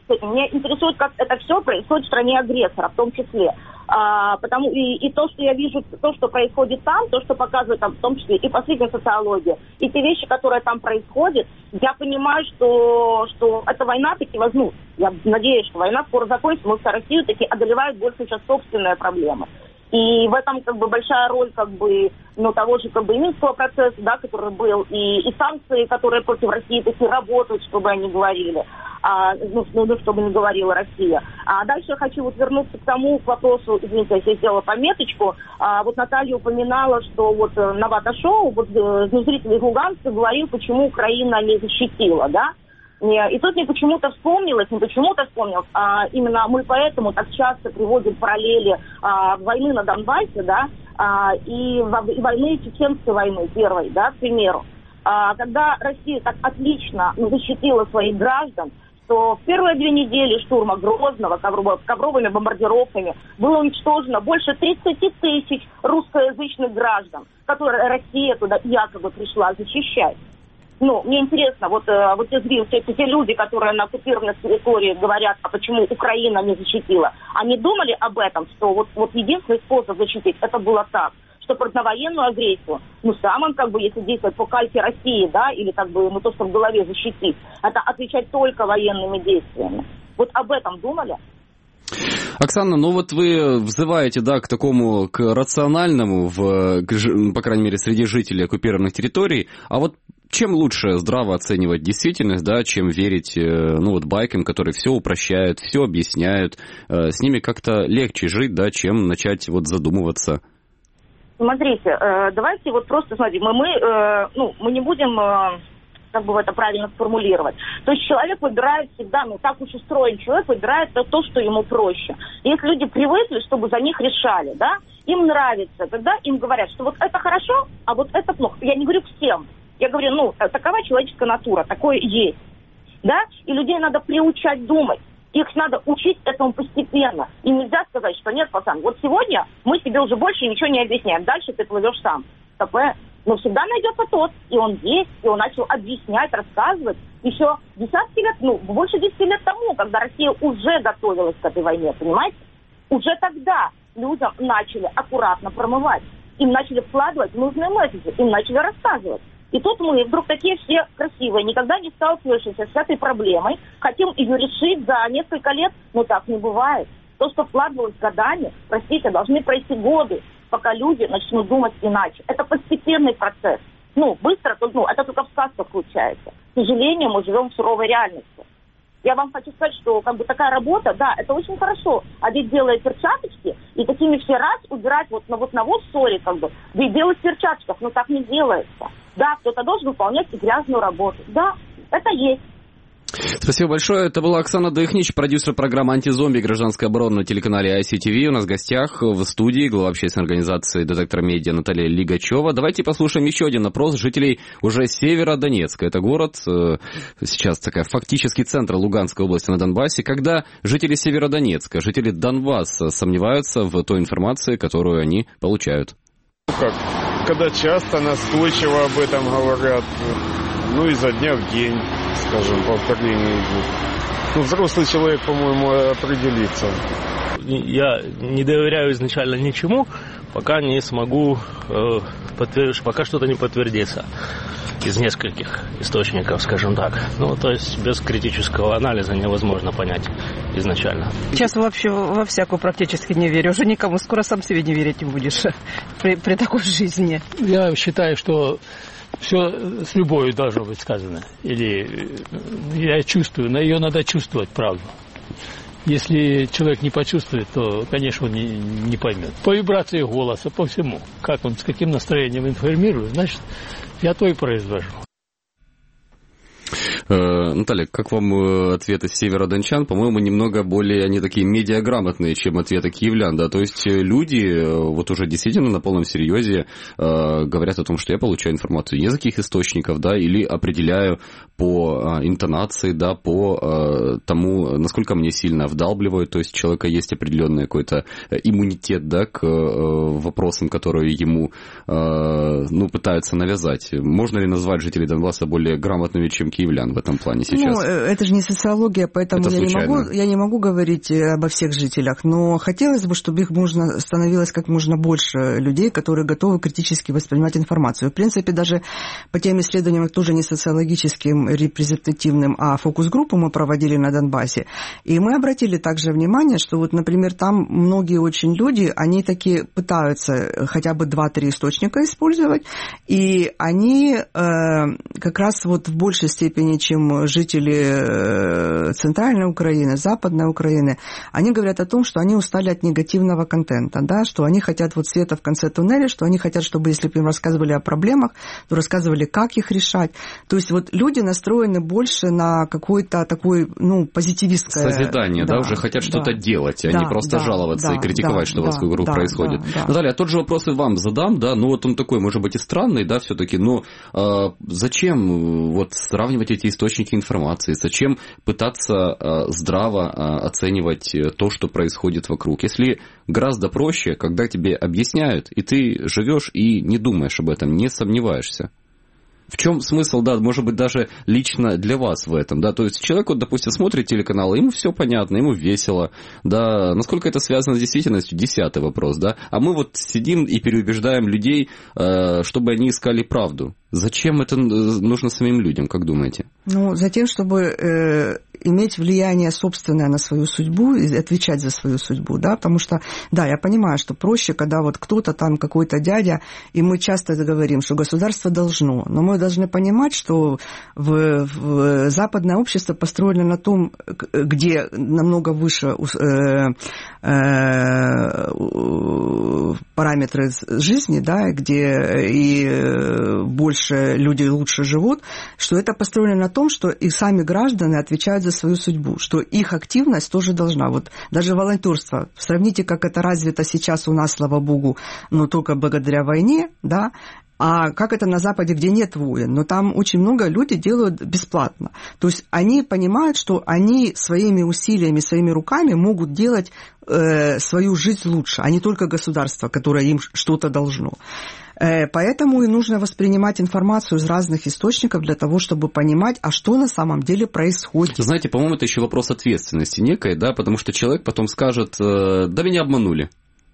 с этим. Меня интересует, как это все происходит в стране агрессора, в том числе. А, потому и, и то, что я вижу, то, что происходит там, то, что показывает там, в том числе и последняя социология, и те вещи, которые там происходят, я понимаю, что, что эта война таки возьмут. Я надеюсь, что война скоро закончится, мы в Россию таки одолевают больше сейчас собственные проблемы. И в этом как бы большая роль как бы, ну, того же как бы Минского процесса, да, который был, и, и санкции, которые против России таки работают, чтобы они говорили, а, ну, ну, чтобы не говорила Россия. А дальше я хочу вот вернуться к тому, к вопросу, извините, я сделала пометочку, а, вот Наталья упоминала, что вот на Вата-шоу вот, ну, зритель из Луганска говорил, почему Украина не защитила, да. И тут мне почему-то вспомнилось, не почему-то вспомнилось, а именно мы поэтому так часто приводим параллели а, войны на Донбассе, да, а, и, и войны, чеченской войны первой, да, к примеру. А, когда Россия так отлично ну, защитила своих граждан, что в первые две недели штурма Грозного ковровыми бомбардировками было уничтожено больше тридцать тысяч русскоязычных граждан, которые Россия туда якобы пришла защищать. Ну, мне интересно, вот, э, вот те, те, те люди, которые на оккупированной территории говорят, а почему Украина не защитила, они думали об этом, что вот, вот единственный способ защитить, это было так, что на военную агрессию, ну, сам он, как бы, если действовать по кальке России, да, или, как бы, ну, то, что в голове защитить, это отвечать только военными действиями. Вот об этом думали? Оксана, ну вот вы взываете, да, к такому, к рациональному, в, к, по крайней мере, среди жителей оккупированных территорий, а вот чем лучше здраво оценивать действительность, да, чем верить, ну, вот байкам, которые все упрощают, все объясняют, с ними как-то легче жить, да, чем начать вот задумываться? Смотрите, давайте вот просто, смотрите, мы, мы, ну, мы не будем... как бы это правильно сформулировать. То есть человек выбирает всегда, ну так уж устроен человек, выбирает то, то, что ему проще. Если люди привыкли, чтобы за них решали, да, им нравится, когда им говорят, что вот это хорошо, а вот это плохо. Я не говорю всем. Я говорю, ну, такова человеческая натура, такое есть. Да? И людей надо приучать думать. Их надо учить этому постепенно. И нельзя сказать, что нет, пацан, вот сегодня мы тебе уже больше ничего не объясняем. Дальше ты плывешь сам. Такое... Но всегда найдется тот, и он есть, и он начал объяснять, рассказывать еще десятки лет, ну, больше десяти лет тому, когда Россия уже готовилась к этой войне, понимаете? Уже тогда людям начали аккуратно промывать, им начали вкладывать нужные месседжи, им начали рассказывать. И тут мы вдруг такие все красивые, никогда не сталкивающиеся с этой проблемой, хотим ее решить за несколько лет, но так не бывает. То, что вкладывалось годами, простите, должны пройти годы, пока люди начнут думать иначе. Это постепенный процесс. Ну, быстро, ну, это только в сказках случается. К сожалению, мы живем в суровой реальности. Я вам хочу сказать, что как бы такая работа, да, это очень хорошо. А ведь делая перчаточки, и такими все раз убирать вот на вот на вот ссоре, как бы, да и делать в перчаточках, но так не делается. Да, кто-то должен выполнять и грязную работу. Да, это есть. Спасибо большое. Это была Оксана Дыхнич, продюсер программы «Антизомби. Гражданская оборона» на телеканале ай си ти ви. У нас в гостях в студии глава общественной организации «Детектор медиа» Наталья Лигачева. Давайте послушаем еще один опрос жителей уже Северодонецка. Это город, сейчас такая фактически центр Луганской области на Донбассе. Когда жители Северодонецка, жители Донбасса сомневаются в той информации, которую они получают. Как? Когда часто, настойчиво об этом говорят, ну, изо дня в день, скажем, повторение идет. Ну, взрослый человек, по-моему, определится. Я не доверяю изначально ничему, пока не смогу э, подтвердить, пока что-то не подтвердится из нескольких источников, скажем так. Ну, то есть без критического анализа невозможно понять изначально. Сейчас вообще во всякую практически не верю. Уже никому, скоро сам себе не верить не будешь при, при такой жизни. Я считаю, что все с любовью должно быть сказано. Или я чувствую, но ее надо чувствовать, правду. Если человек не почувствует, то, конечно, он не, не поймет. По вибрации голоса, по всему. Как он, с каким настроением информирует, значит, я то и произвожу. Наталья, как вам ответы северодончан? По-моему, немного более, они такие медиаграмотные, чем ответы киевлян, да, то есть люди вот уже действительно на полном серьезе говорят о том, что я получаю информацию не из каких источников, да, или определяю по интонации, да, по тому, насколько мне сильно вдалбливают, то есть у человека есть определенный какой-то иммунитет, да, к вопросам, которые ему, ну, пытаются навязать. Можно ли назвать жителей Донбасса более грамотными, чем киевлян? в этом плане сейчас? Ну, это же не социология, поэтому я не, могу, я не могу говорить обо всех жителях, но хотелось бы, чтобы их можно, становилось как можно больше людей, которые готовы критически воспринимать информацию. В принципе, даже по тем исследованиям, тоже не социологическим, репрезентативным, а фокус-группу мы проводили на Донбассе, и мы обратили также внимание, что вот, например, там многие очень люди, они таки пытаются хотя бы два-три источника использовать, и они э, как раз вот в большей степени, чем жители Центральной Украины, Западной Украины, они говорят о том, что они устали от негативного контента, да, что они хотят вот света в конце туннеля, что они хотят, чтобы, если бы им рассказывали о проблемах, то рассказывали, как их решать. То есть вот люди настроены больше на какой-то такой, ну, позитивистское... Созидание, да, да, уже хотят да. что-то делать, а да, не просто да, жаловаться да, и критиковать, да, что да, вокруг да, происходит. Да, да. Наталья, тот же вопрос и вам задам, да, ну вот он такой, может быть, и странный, да, все-таки, но э, зачем вот сравнивать эти источники информации, зачем пытаться э, здраво э, оценивать то, что происходит вокруг, если гораздо проще, когда тебе объясняют, и ты живешь и не думаешь об этом, не сомневаешься. В чем смысл, да, может быть, даже лично для вас в этом, да, то есть человек, вот, допустим, смотрит телеканал, ему все понятно, ему весело, да, насколько это связано с действительностью, десятый вопрос, да, а мы вот сидим и переубеждаем людей, чтобы они искали правду. Зачем это нужно самим людям, как думаете? Ну, затем, чтобы э, иметь влияние собственное на свою судьбу и отвечать за свою судьбу, да, потому что, да, я понимаю, что проще, когда вот кто-то там, какой-то дядя, и мы часто говорим, что государство должно, но мы должны понимать, что в, в западное общество построено на том, где намного выше э, э, параметры жизни, да, где и больше люди лучше живут, что это построено на том, что и сами граждане отвечают за свою судьбу, что их активность тоже должна. Вот даже волонтерство, сравните, как это развито сейчас у нас, слава богу, но только благодаря войне, да, а как это на Западе, где нет войн, но там очень много людей делают бесплатно. То есть они понимают, что они своими усилиями, своими руками могут делать э, свою жизнь лучше, а не только государство, которое им что-то должно. Поэтому и нужно воспринимать информацию из разных источников для того, чтобы понимать, а что на самом деле происходит. Знаете, по-моему, это еще вопрос ответственности некой, да, потому что человек потом скажет, да меня обманули.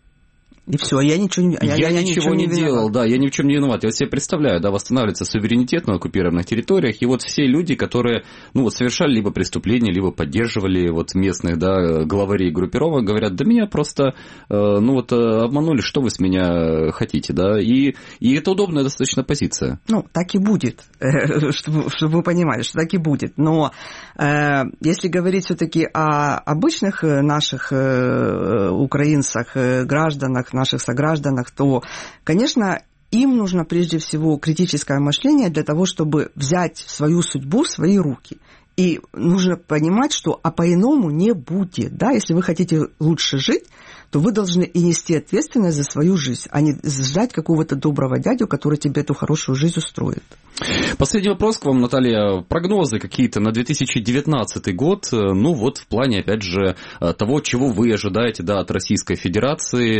И все, я ничего, я, я, я ничего не, не делал, да, я ни в чем не виноват. Я вот себе представляю, да, восстанавливается суверенитет на оккупированных территориях, и вот все люди, которые, ну, вот совершали либо преступления, либо поддерживали вот местных, да, главарей группировок, говорят, да меня просто, э, ну, вот обманули, что вы с меня хотите, да, и, и это удобная достаточно позиция. Ну, так и будет, чтобы, чтобы вы понимали, что так и будет, но э, если говорить все-таки о обычных наших э, украинцах, э, гражданах, наших согражданах, то, конечно, им нужно прежде всего критическое мышление для того, чтобы взять свою судьбу в свои руки. И нужно понимать, что а по-иному не будет. Да? Если вы хотите лучше жить, то вы должны и нести ответственность за свою жизнь, а не ждать какого-то доброго дядю, который тебе эту хорошую жизнь устроит. Последний вопрос к вам, Наталья. Прогнозы какие-то на две тысячи девятнадцатый год, ну вот в плане, опять же, того, чего вы ожидаете, да, от Российской Федерации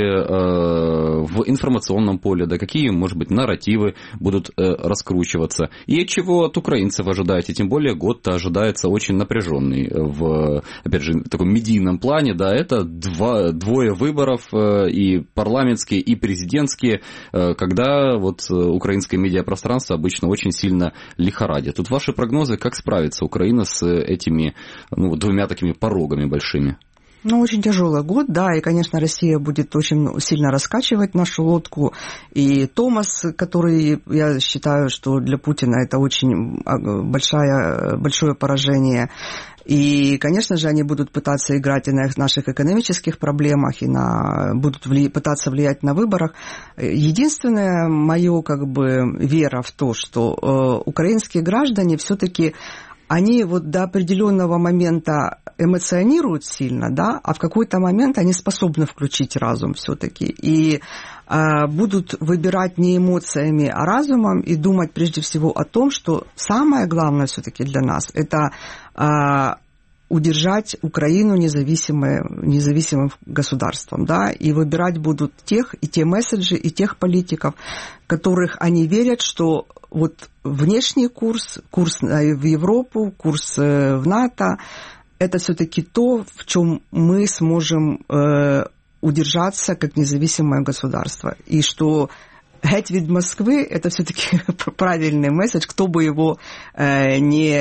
э, в информационном поле, да, какие, может быть, нарративы будут э, раскручиваться, и чего от украинцев ожидаете, тем более год-то ожидается очень напряженный в, опять же, в таком медийном плане, да, это два, двое выборов, э, и парламентские, и президентские, э, когда вот украинское медиапространство обычно очень сильно лихорадит. Тут ваши прогнозы, как справится Украина с этими, ну, двумя такими порогами большими? Ну, очень тяжелый год, да, и, конечно, Россия будет очень сильно раскачивать нашу лодку. И Томас, который, я считаю, что для Путина это очень большое, большое поражение. И, конечно же, они будут пытаться играть и на наших экономических проблемах, и на, будут вли, пытаться влиять на выборах. Единственное мое, как бы, вера в то, что э, украинские граждане все-таки они вот до определенного момента эмоционируют сильно, да, а в какой-то момент они способны включить разум все-таки. И э, будут выбирать не эмоциями, а разумом, и думать прежде всего о том, что самое главное все-таки для нас – это э, удержать Украину независимым, независимым государством, да, и выбирать будут тех, и те месседжи, и тех политиков, которых они верят, что вот внешний курс, курс в Европу, курс в НАТО, это все-таки то, в чем мы сможем э, удержаться как независимое государство, и что «Геть від Москвы» – это все-таки правильный месседж, кто бы его э, не,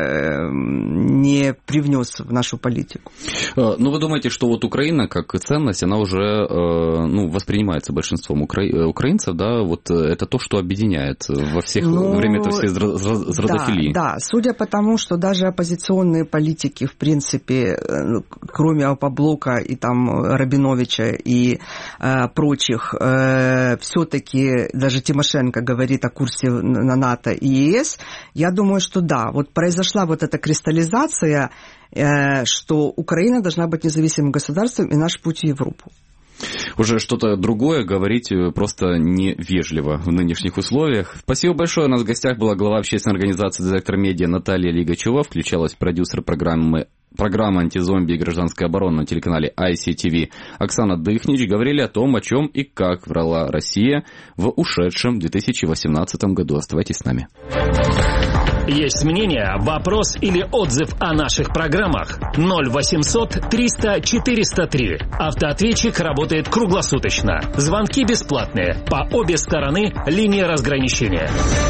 не привнес в нашу политику. Ну, вы думаете, что вот Украина как ценность, она уже э, ну, воспринимается большинством укра... украинцев, да? Вот это то, что объединяет во всех ну, время этой всей зрадофилии. Да, да, судя по тому, что даже оппозиционные политики, в принципе, кроме Опоблока и там Рабиновича и э, прочих, э, все-таки даже Тимошенко говорит о курсе на НАТО и ЕС, я думаю, что да, вот произошла вот эта кристаллизация, что Украина должна быть независимым государством и наш путь в Европу. Уже что-то другое говорить просто невежливо в нынешних условиях. Спасибо большое. У нас в гостях была глава общественной организации «Детектор медиа» Наталья Лигачева, включалась продюсер программы Программа «Антизомби» и гражданская оборона на телеканале ай си ти ви Оксана Дыхнич. Говорили о том, о чем и как врала Россия в ушедшем две тысячи восемнадцатом году. Оставайтесь с нами. Есть мнение, вопрос или отзыв о наших программах? ноль восемьсот триста четыреста три. Автоответчик работает круглосуточно. Звонки бесплатные. По обе стороны линии разграничения.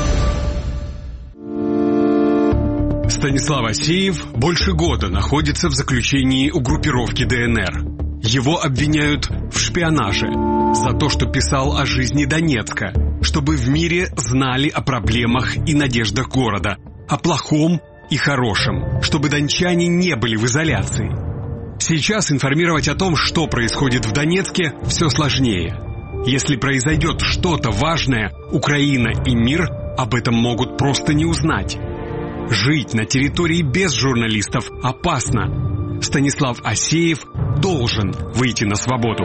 Станислав Асеев больше года находится в заключении у группировки ДНР. Его обвиняют в шпионаже за то, что писал о жизни Донецка, чтобы в мире знали о проблемах и надеждах города, о плохом и хорошем, чтобы дончане не были в изоляции. Сейчас информировать о том, что происходит в Донецке, все сложнее. Если произойдет что-то важное, Украина и мир об этом могут просто не узнать. Жить на территории без журналистов опасно. Станислав Асеев должен выйти на свободу.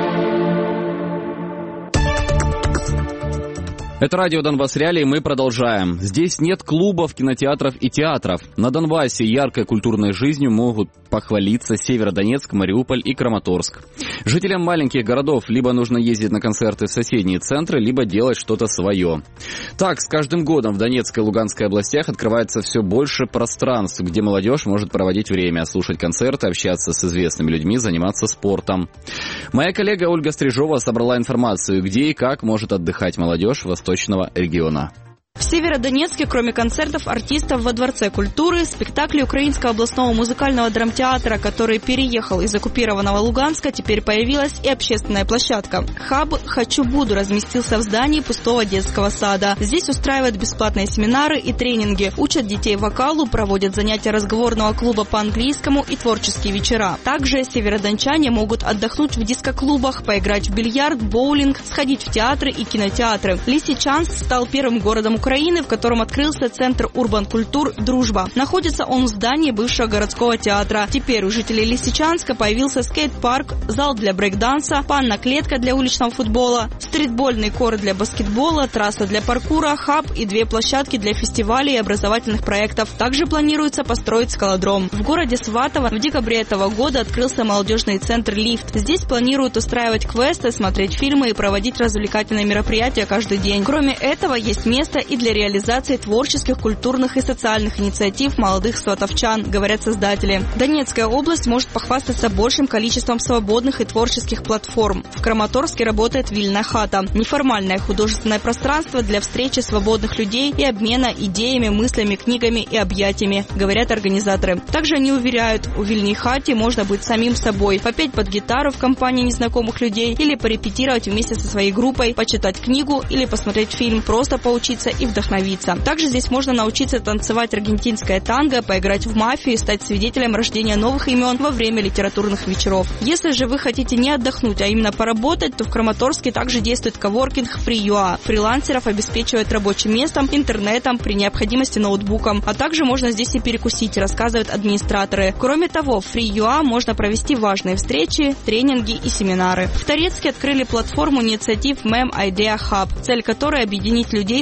Это радио «Донбасс Реалии», мы продолжаем. Здесь нет клубов, кинотеатров и театров. На Донбассе яркой культурной жизнью могут похвалиться Северодонецк, Мариуполь и Краматорск. Жителям маленьких городов либо нужно ездить на концерты в соседние центры, либо делать что-то свое. Так, с каждым годом в Донецкой и Луганской областях открывается все больше пространств, где молодежь может проводить время, слушать концерты, общаться с известными людьми, заниматься спортом. Моя коллега Ольга Стрижова собрала информацию, где и как может отдыхать молодежь восточного региона. В Северодонецке, кроме концертов артистов во Дворце культуры, спектакли Украинского областного музыкального драмтеатра, который переехал из оккупированного Луганска, теперь появилась и общественная площадка. Хаб «Хочу-буду» разместился в здании пустого детского сада. Здесь устраивают бесплатные семинары и тренинги, учат детей вокалу, проводят занятия разговорного клуба по английскому и творческие вечера. Также северодончане могут отдохнуть в дискоклубах, поиграть в бильярд, боулинг, сходить в театры и кинотеатры. Лисичанск стал первым городом Украины, Украины, в котором открылся центр урбан-культур «Дружба». Находится он в здании бывшего городского театра. Теперь у жителей Лисичанска появился скейт-парк, зал для брейк-данса, панна-клетка для уличного футбола, стритбольный корт для баскетбола, трасса для паркура, хаб и две площадки для фестивалей и образовательных проектов. Также планируется построить скалодром. В городе Сватово в декабре этого года открылся молодежный центр «Лифт». Здесь планируют устраивать квесты, смотреть фильмы и проводить развлекательные мероприятия каждый день. Кроме этого, есть место и для реализации творческих, культурных и социальных инициатив молодых сватовчан, говорят создатели. Донецкая область может похвастаться большим количеством свободных и творческих платформ. В Краматорске работает вильная хата – неформальное художественное пространство для встречи свободных людей и обмена идеями, мыслями, книгами и объятиями, говорят организаторы. Также они уверяют, у вильной хате можно быть самим собой, попеть под гитару в компании незнакомых людей или порепетировать вместе со своей группой, почитать книгу или посмотреть фильм, просто поучиться и вдохновиться. Также здесь можно научиться танцевать аргентинское танго, поиграть в мафию и стать свидетелем рождения новых имен во время литературных вечеров. Если же вы хотите не отдохнуть, а именно поработать, то в Краматорске также действует коворкинг Free.ua. Фрилансеров обеспечивают рабочим местом, интернетом, при необходимости ноутбуком. А также можно здесь и перекусить, рассказывают администраторы. Кроме того, в Free.ua можно провести важные встречи, тренинги и семинары. В Торецке открыли платформу инициатив Mem Idea Hub, цель которой объединить людей с мотивацией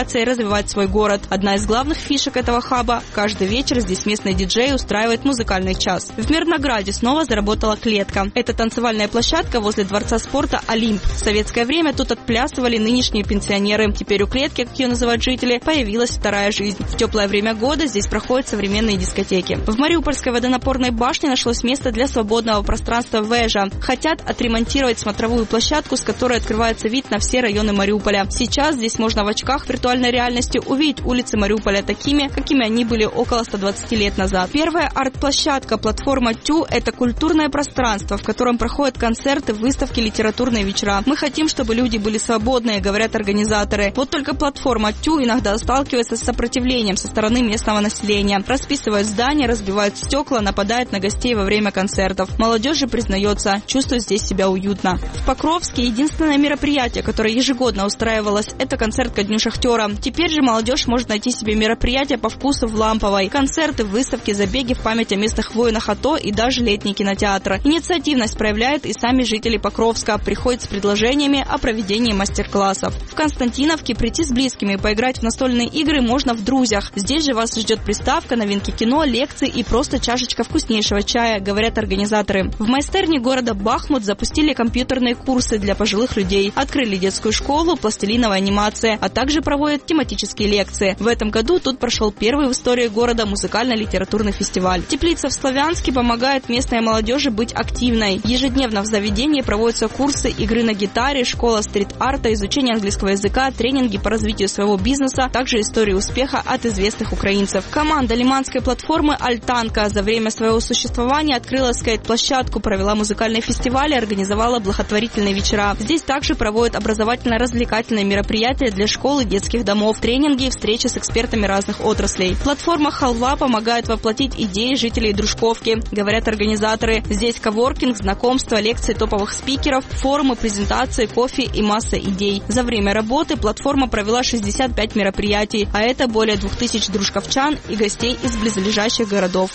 развиваться и развивать свой город. Одна из главных фишек этого хаба – каждый вечер здесь местный диджей устраивает музыкальный час. В Мирнограде снова заработала клетка. Это танцевальная площадка возле дворца спорта «Олимп». В советское время тут отплясывали нынешние пенсионеры. Теперь у клетки, как ее называют жители, появилась вторая жизнь. В теплое время года здесь проходят современные дискотеки. В Мариупольской водонапорной башне нашлось место для свободного пространства «Вежа». Хотят отремонтировать смотровую площадку, с которой открывается вид на все районы Мариуполя. Сейчас здесь можно в очках виртуальной реальности увидеть улицы Мариуполя такими, какими они были около ста двадцати лет назад. Первая арт-площадка платформа «Тю» – это культурное пространство, в котором проходят концерты, выставки, литературные вечера. Мы хотим, чтобы люди были свободные, говорят организаторы. Вот только платформа «Тю» иногда сталкивается с сопротивлением со стороны местного населения. Расписывают здания, разбивают стекла, нападают на гостей во время концертов. Молодежь же признается, чувствует здесь себя уютно. В Покровске единственное мероприятие, которое ежегодно устраивалось, это концерт ко Дню Шахтера. Теперь же молодежь может найти себе мероприятие по вкусу в Ламповой. Концерты, выставки, забеги в память о местных воинах АТО и даже летний кинотеатр. Инициативность проявляют и сами жители Покровска. Приходят с предложениями о проведении мастер-классов. В Константиновке прийти с близкими и поиграть в настольные игры можно в «Друзьях». Здесь же вас ждет приставка, новинки кино, лекции и просто чашечка вкуснейшего чая, говорят организаторы. В майстерне города Бахмут запустили компьютерные курсы для пожилых людей. Открыли детскую школу, пластилиновая анимация, а также проводят тематические лекции. В этом году тут прошел первый в истории города музыкально-литературный фестиваль. Теплица в Славянске помогает местной молодежи быть активной. Ежедневно в заведении проводятся курсы игры на гитаре, школа стрит-арта, изучение английского языка, тренинги по развитию своего бизнеса, также истории успеха от известных украинцев. Команда лиманской платформы «Альтанка» за время своего существования открыла скейт-площадку, провела музыкальные фестивали, организовала благотворительные вечера. Здесь также проводят образовательно-развлекательные мероприятия для школ и детских домов, тренинги и встречи с экспертами разных отраслей. Платформа «Халва» помогает воплотить идеи жителей Дружковки, говорят организаторы. Здесь коворкинг, знакомства, лекции топовых спикеров, форумы, презентации, кофе и масса идей. За время работы платформа провела шестьдесят пять мероприятий, а это более двух тысяч дружковчан и гостей из близлежащих городов.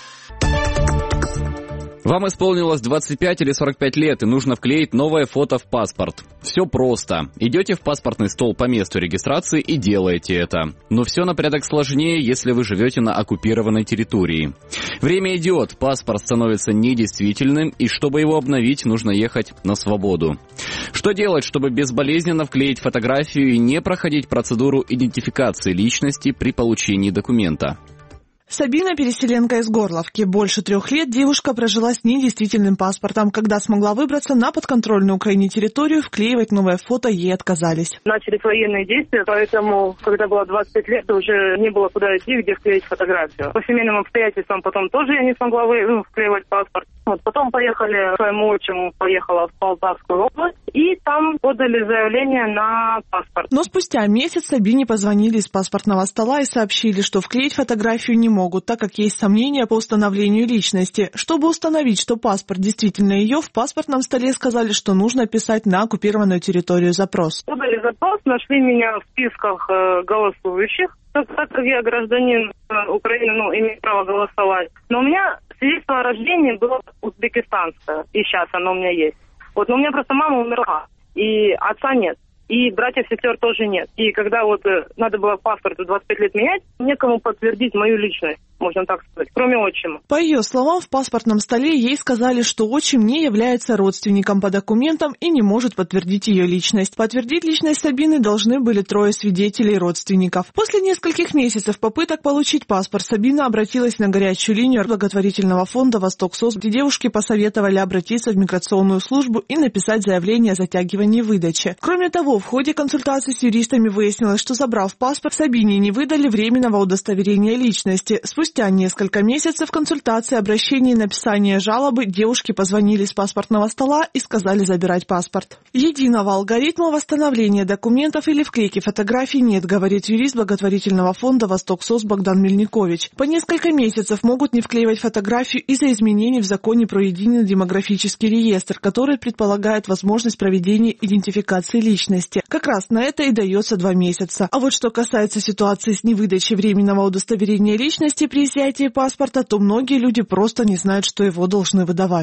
Вам исполнилось двадцать пять или сорок пять лет, и нужно вклеить новое фото в паспорт. Все просто. Идете в паспортный стол по месту регистрации и делаете это. Но все на порядок сложнее, если вы живете на оккупированной территории. Время идет, паспорт становится недействительным, и чтобы его обновить, нужно ехать на свободу. Что делать, чтобы безболезненно вклеить фотографию и не проходить процедуру идентификации личности при получении документа? Сабина – переселенка из Горловки. Больше трех лет девушка прожила с недействительным паспортом. Когда смогла выбраться на подконтрольную Украине территорию, вклеивать новое фото ей отказались. Начались военные действия, поэтому, когда было двадцать пять лет, уже не было куда идти, где вклеить фотографию. По семейным обстоятельствам потом тоже я не смогла вы... вклеивать паспорт. Вот, потом поехали, своему отчиму поехала в Полтавскую область, и там подали заявление на паспорт. Но спустя месяц Сабине позвонили из паспортного стола и сообщили, что вклеить фотографию не могут, так как есть сомнения по установлению личности. Чтобы установить, что паспорт действительно ее, в паспортном столе сказали, что нужно писать на оккупированную территорию запрос. Подали запрос, нашли меня в списках э, голосующих, так, так как я гражданин э, Украины, ну, имею право голосовать. Но у меня свидетельство о рождении было узбекистанское, и сейчас оно у меня есть. Вот, но у меня просто мама умерла, и отца нет. И братьев, сестер тоже нет. И когда вот э, надо было паспорт в двадцать пять лет менять, некому подтвердить мою личность, можно так сказать, кроме отчима. По ее словам, в паспортном столе ей сказали, что отчим не является родственником по документам и не может подтвердить ее личность. Подтвердить личность Сабины должны были трое свидетелей родственников. После нескольких месяцев попыток получить паспорт, Сабина обратилась на горячую линию благотворительного фонда «Восток-СОС», где девушке посоветовали обратиться в миграционную службу и написать заявление о затягивании выдачи. Кроме того, в ходе консультации с юристами выяснилось, что, забрав паспорт, Сабине не выдали временного удостоверения личности. Спустя несколько месяцев консультации, обращений и написания жалобы девушке позвонили с паспортного стола и сказали забирать паспорт. Единого алгоритма восстановления документов или вклейки фотографий нет, говорит юрист благотворительного фонда «Восток-СОС» Богдан Мельникович. По несколько месяцев могут не вклеивать фотографию из-за изменений в законе про единый демографический реестр, который предполагает возможность проведения идентификации личности. Как раз на это и дается два месяца. А вот что касается ситуации с невыдачей временного удостоверения личности при изъятии паспорта, то многие люди просто не знают, что его должны выдавать.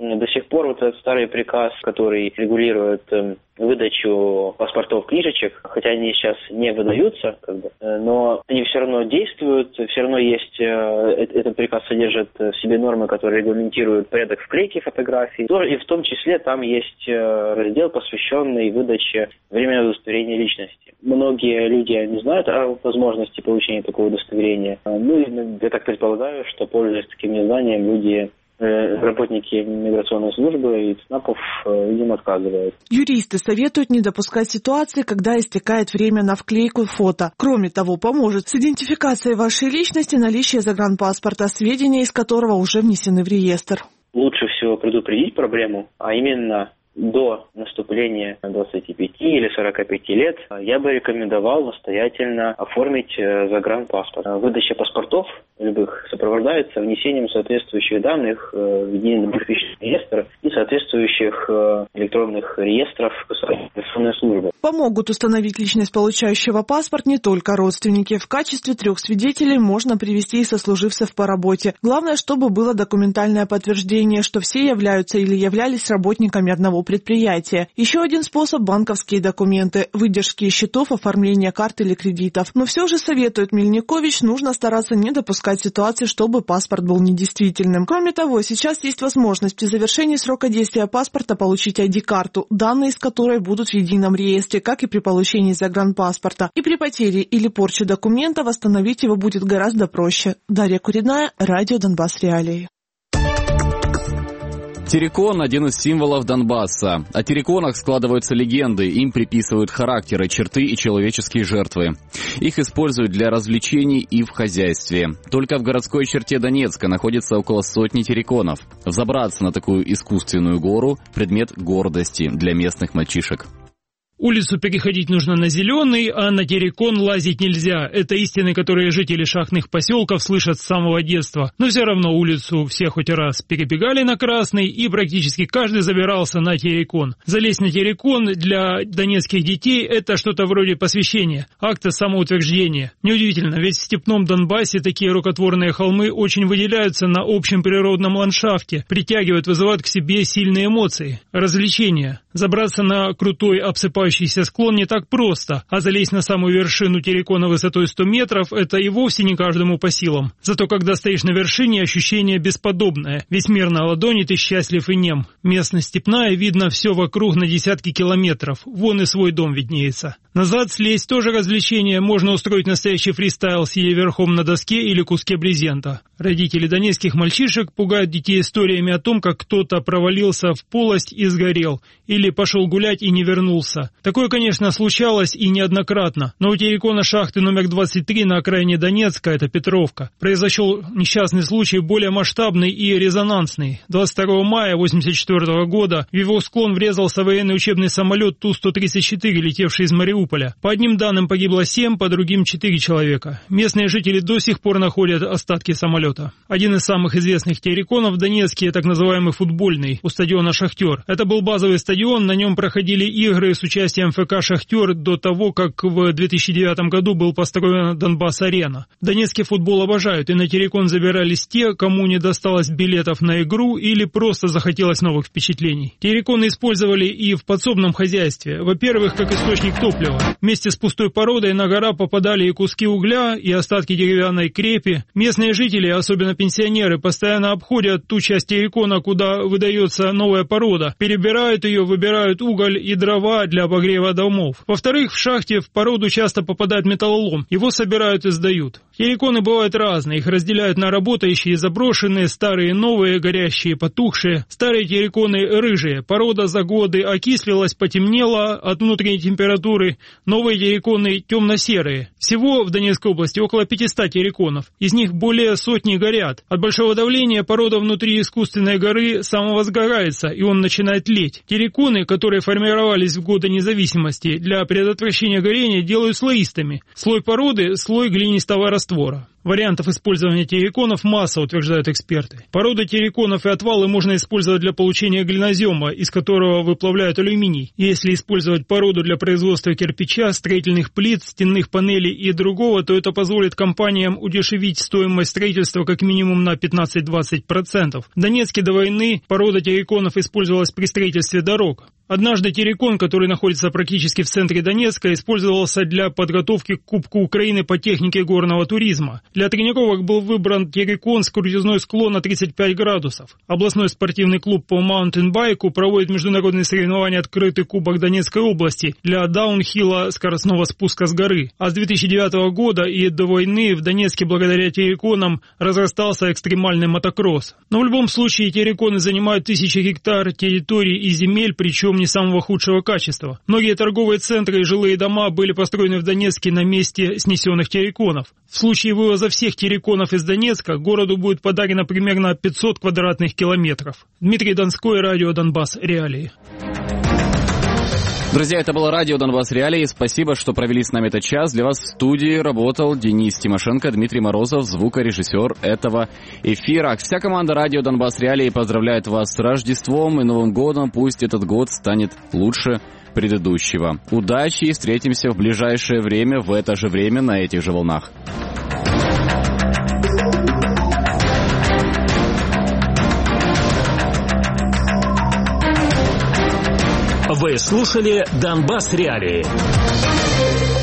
до сих пор вот этот старый приказ, который регулирует выдачу паспортов, книжечек, хотя они сейчас не выдаются, как бы, но они все равно действуют, все равно есть, этот приказ содержит в себе нормы, которые регламентируют порядок вклейки фотографий, и в том числе там есть раздел, посвященный выдаче временного удостоверения личности. Многие люди не знают о возможности получения такого удостоверения. Ну, и я так предполагаю, что, пользуясь таким незнанием, люди работники миграционной службы и ЦНАПов, видимо, отказывают. Юристы советуют не допускать ситуации, когда истекает время на вклейку фото. Кроме того, поможет с идентификацией вашей личности наличие загранпаспорта, сведения из которого уже внесены в реестр. Лучше всего предупредить проблему, а именно до наступления двадцати пяти или сорока пяти лет я бы рекомендовал настоятельно оформить загранпаспорт. Выдача паспортов любых сопровождается внесением соответствующих данных в единый демографический реестр и соответствующих электронных реестров государственной службы. Помогут установить личность получающего паспорт не только родственники. В качестве трех свидетелей можно привести и сослуживцев по работе. Главное, чтобы было документальное подтверждение, что все являются или являлись работниками одного предприятия. Еще один способ – банковские документы, выдержки из счетов, оформление карт или кредитов. Но все же, советует Мельникович, нужно стараться не допускать ситуации, чтобы паспорт был недействительным. Кроме того, сейчас есть возможность при завершении срока действия паспорта получить ай ди-карту, данные из которой будут в едином реестре, как и при получении загранпаспорта. И при потере или порче документа восстановить его будет гораздо проще. Дарья Куридная, Радио Донбасс Реалии. Террикон – один из символов Донбасса. О терриконах складываются легенды, им приписывают характеры, черты и человеческие жертвы. Их используют для развлечений и в хозяйстве. Только в городской черте Донецка находится около сотни терриконов. Взобраться на такую искусственную гору – предмет гордости для местных мальчишек. Улицу переходить нужно на зеленый, а на террикон лазить нельзя. Это истины, которые жители шахтных поселков слышат с самого детства. Но все равно улицу все хоть раз перебегали на красный, и практически каждый забирался на террикон. Залезть на террикон для донецких детей – это что-то вроде посвящения, акта самоутверждения. Неудивительно, ведь в степном Донбассе такие рукотворные холмы очень выделяются на общем природном ландшафте, притягивают, вызывают к себе сильные эмоции. Развлечения. Забраться на крутой обсыпающийся склон не так просто, а залезть на самую вершину террикона высотой сто метров – это и вовсе не каждому по силам. Зато когда стоишь на вершине, ощущение бесподобное. Весь мир на ладони, ты счастлив и нем. Местность степная, видно все вокруг на десятки километров. Вон и свой дом виднеется. Назад слезть тоже развлечение. Можно устроить настоящий фристайл, сидя верхом на доске или куске брезента. Родители донецких мальчишек пугают детей историями о том, как кто-то провалился в полость и сгорел. Или пошел гулять и не вернулся. Такое, конечно, случалось и неоднократно. Но у террикона шахты номер двадцать три на окраине Донецка, это Петровка, произошел несчастный случай более масштабный и резонансный. двадцать второго мая восемьдесят четвёртого года в его склон врезался военный учебный самолет Ту сто тридцать четыре, летевший из Мариуполя. По одним данным погибло семь, по другим четыре человека. Местные жители до сих пор находят остатки самолета. Один из самых известных терриконов в Донецке, так называемый футбольный, у стадиона «Шахтер». Это был базовый стадион, на нем проходили игры с участием эф ка «Шахтер» до того, как в две тысячи девятом году был построен Донбасс-арена. Донецкий футбол обожают, и на террикон забирались те, кому не досталось билетов на игру или просто захотелось новых впечатлений. Терриконы использовали и в подсобном хозяйстве. Во-первых, как источник топлива. Вместе с пустой породой на гора попадали и куски угля, и остатки деревянной крепи. Местные жители, особенно пенсионеры, постоянно обходят ту часть террикона, куда выдается новая порода, перебирают ее, выбирают уголь и дрова для обогрева домов. Во-вторых, в шахте в породу часто попадает металлолом. Его собирают и сдают. Терриконы бывают разные. Их разделяют на работающие, заброшенные, старые, новые, горящие, потухшие. Старые терриконы рыжие. Порода за годы окислилась, потемнела от внутренней температуры. Новые терриконы темно-серые. Всего в Донецкой области около пятисот терриконов. Из них более сотни горят. От большого давления порода внутри искусственной горы самовозгорается, и он начинает тлеть. Терриконы, которые формировались в годы независимости, для предотвращения горения делают слоистыми. Слой породы – слой глинистого раствора. Вариантов использования терриконов масса, утверждают эксперты. Породы терриконов и отвалы можно использовать для получения глинозема, из которого выплавляют алюминий. Если использовать породу для производства кирпича, строительных плит, стенных панелей и другого, то это позволит компаниям удешевить стоимость строительства как минимум на пятнадцать-двадцать процентов. В Донецке до войны порода терриконов использовалась при строительстве дорог. Однажды террикон, который находится практически в центре Донецка, использовался для подготовки к Кубку Украины по технике горного туризма. Для тренировок был выбран террикон с крутизной склона тридцать пять градусов. Областной спортивный клуб по маунтинбайку проводит международные соревнования «Открытый кубок Донецкой области» для даунхилла скоростного спуска с горы. А с две тысячи девятого года и до войны в Донецке благодаря терриконам разрастался экстремальный мотокросс. Но в любом случае терриконы занимают тысячи гектар территорий и земель, причем не самого худшего качества. Многие торговые центры и жилые дома были построены в Донецке на месте снесенных терриконов. В случае вывоза всех терриконов из Донецка городу будет подарено примерно пятьсот квадратных километров. Дмитрий Донской, радио «Донбасс. Реалии». Друзья, это было радио «Донбасс Реалии». Спасибо, что провели с нами этот час. Для вас в студии работал Денис Тимошенко, Дмитрий Морозов, звукорежиссер этого эфира. Вся команда радио «Донбасс Реалии» поздравляет вас с Рождеством и Новым годом. Пусть этот год станет лучше предыдущего. Удачи и встретимся в ближайшее время, в это же время, на этих же волнах. Вы слушали «Донбасс Реалии».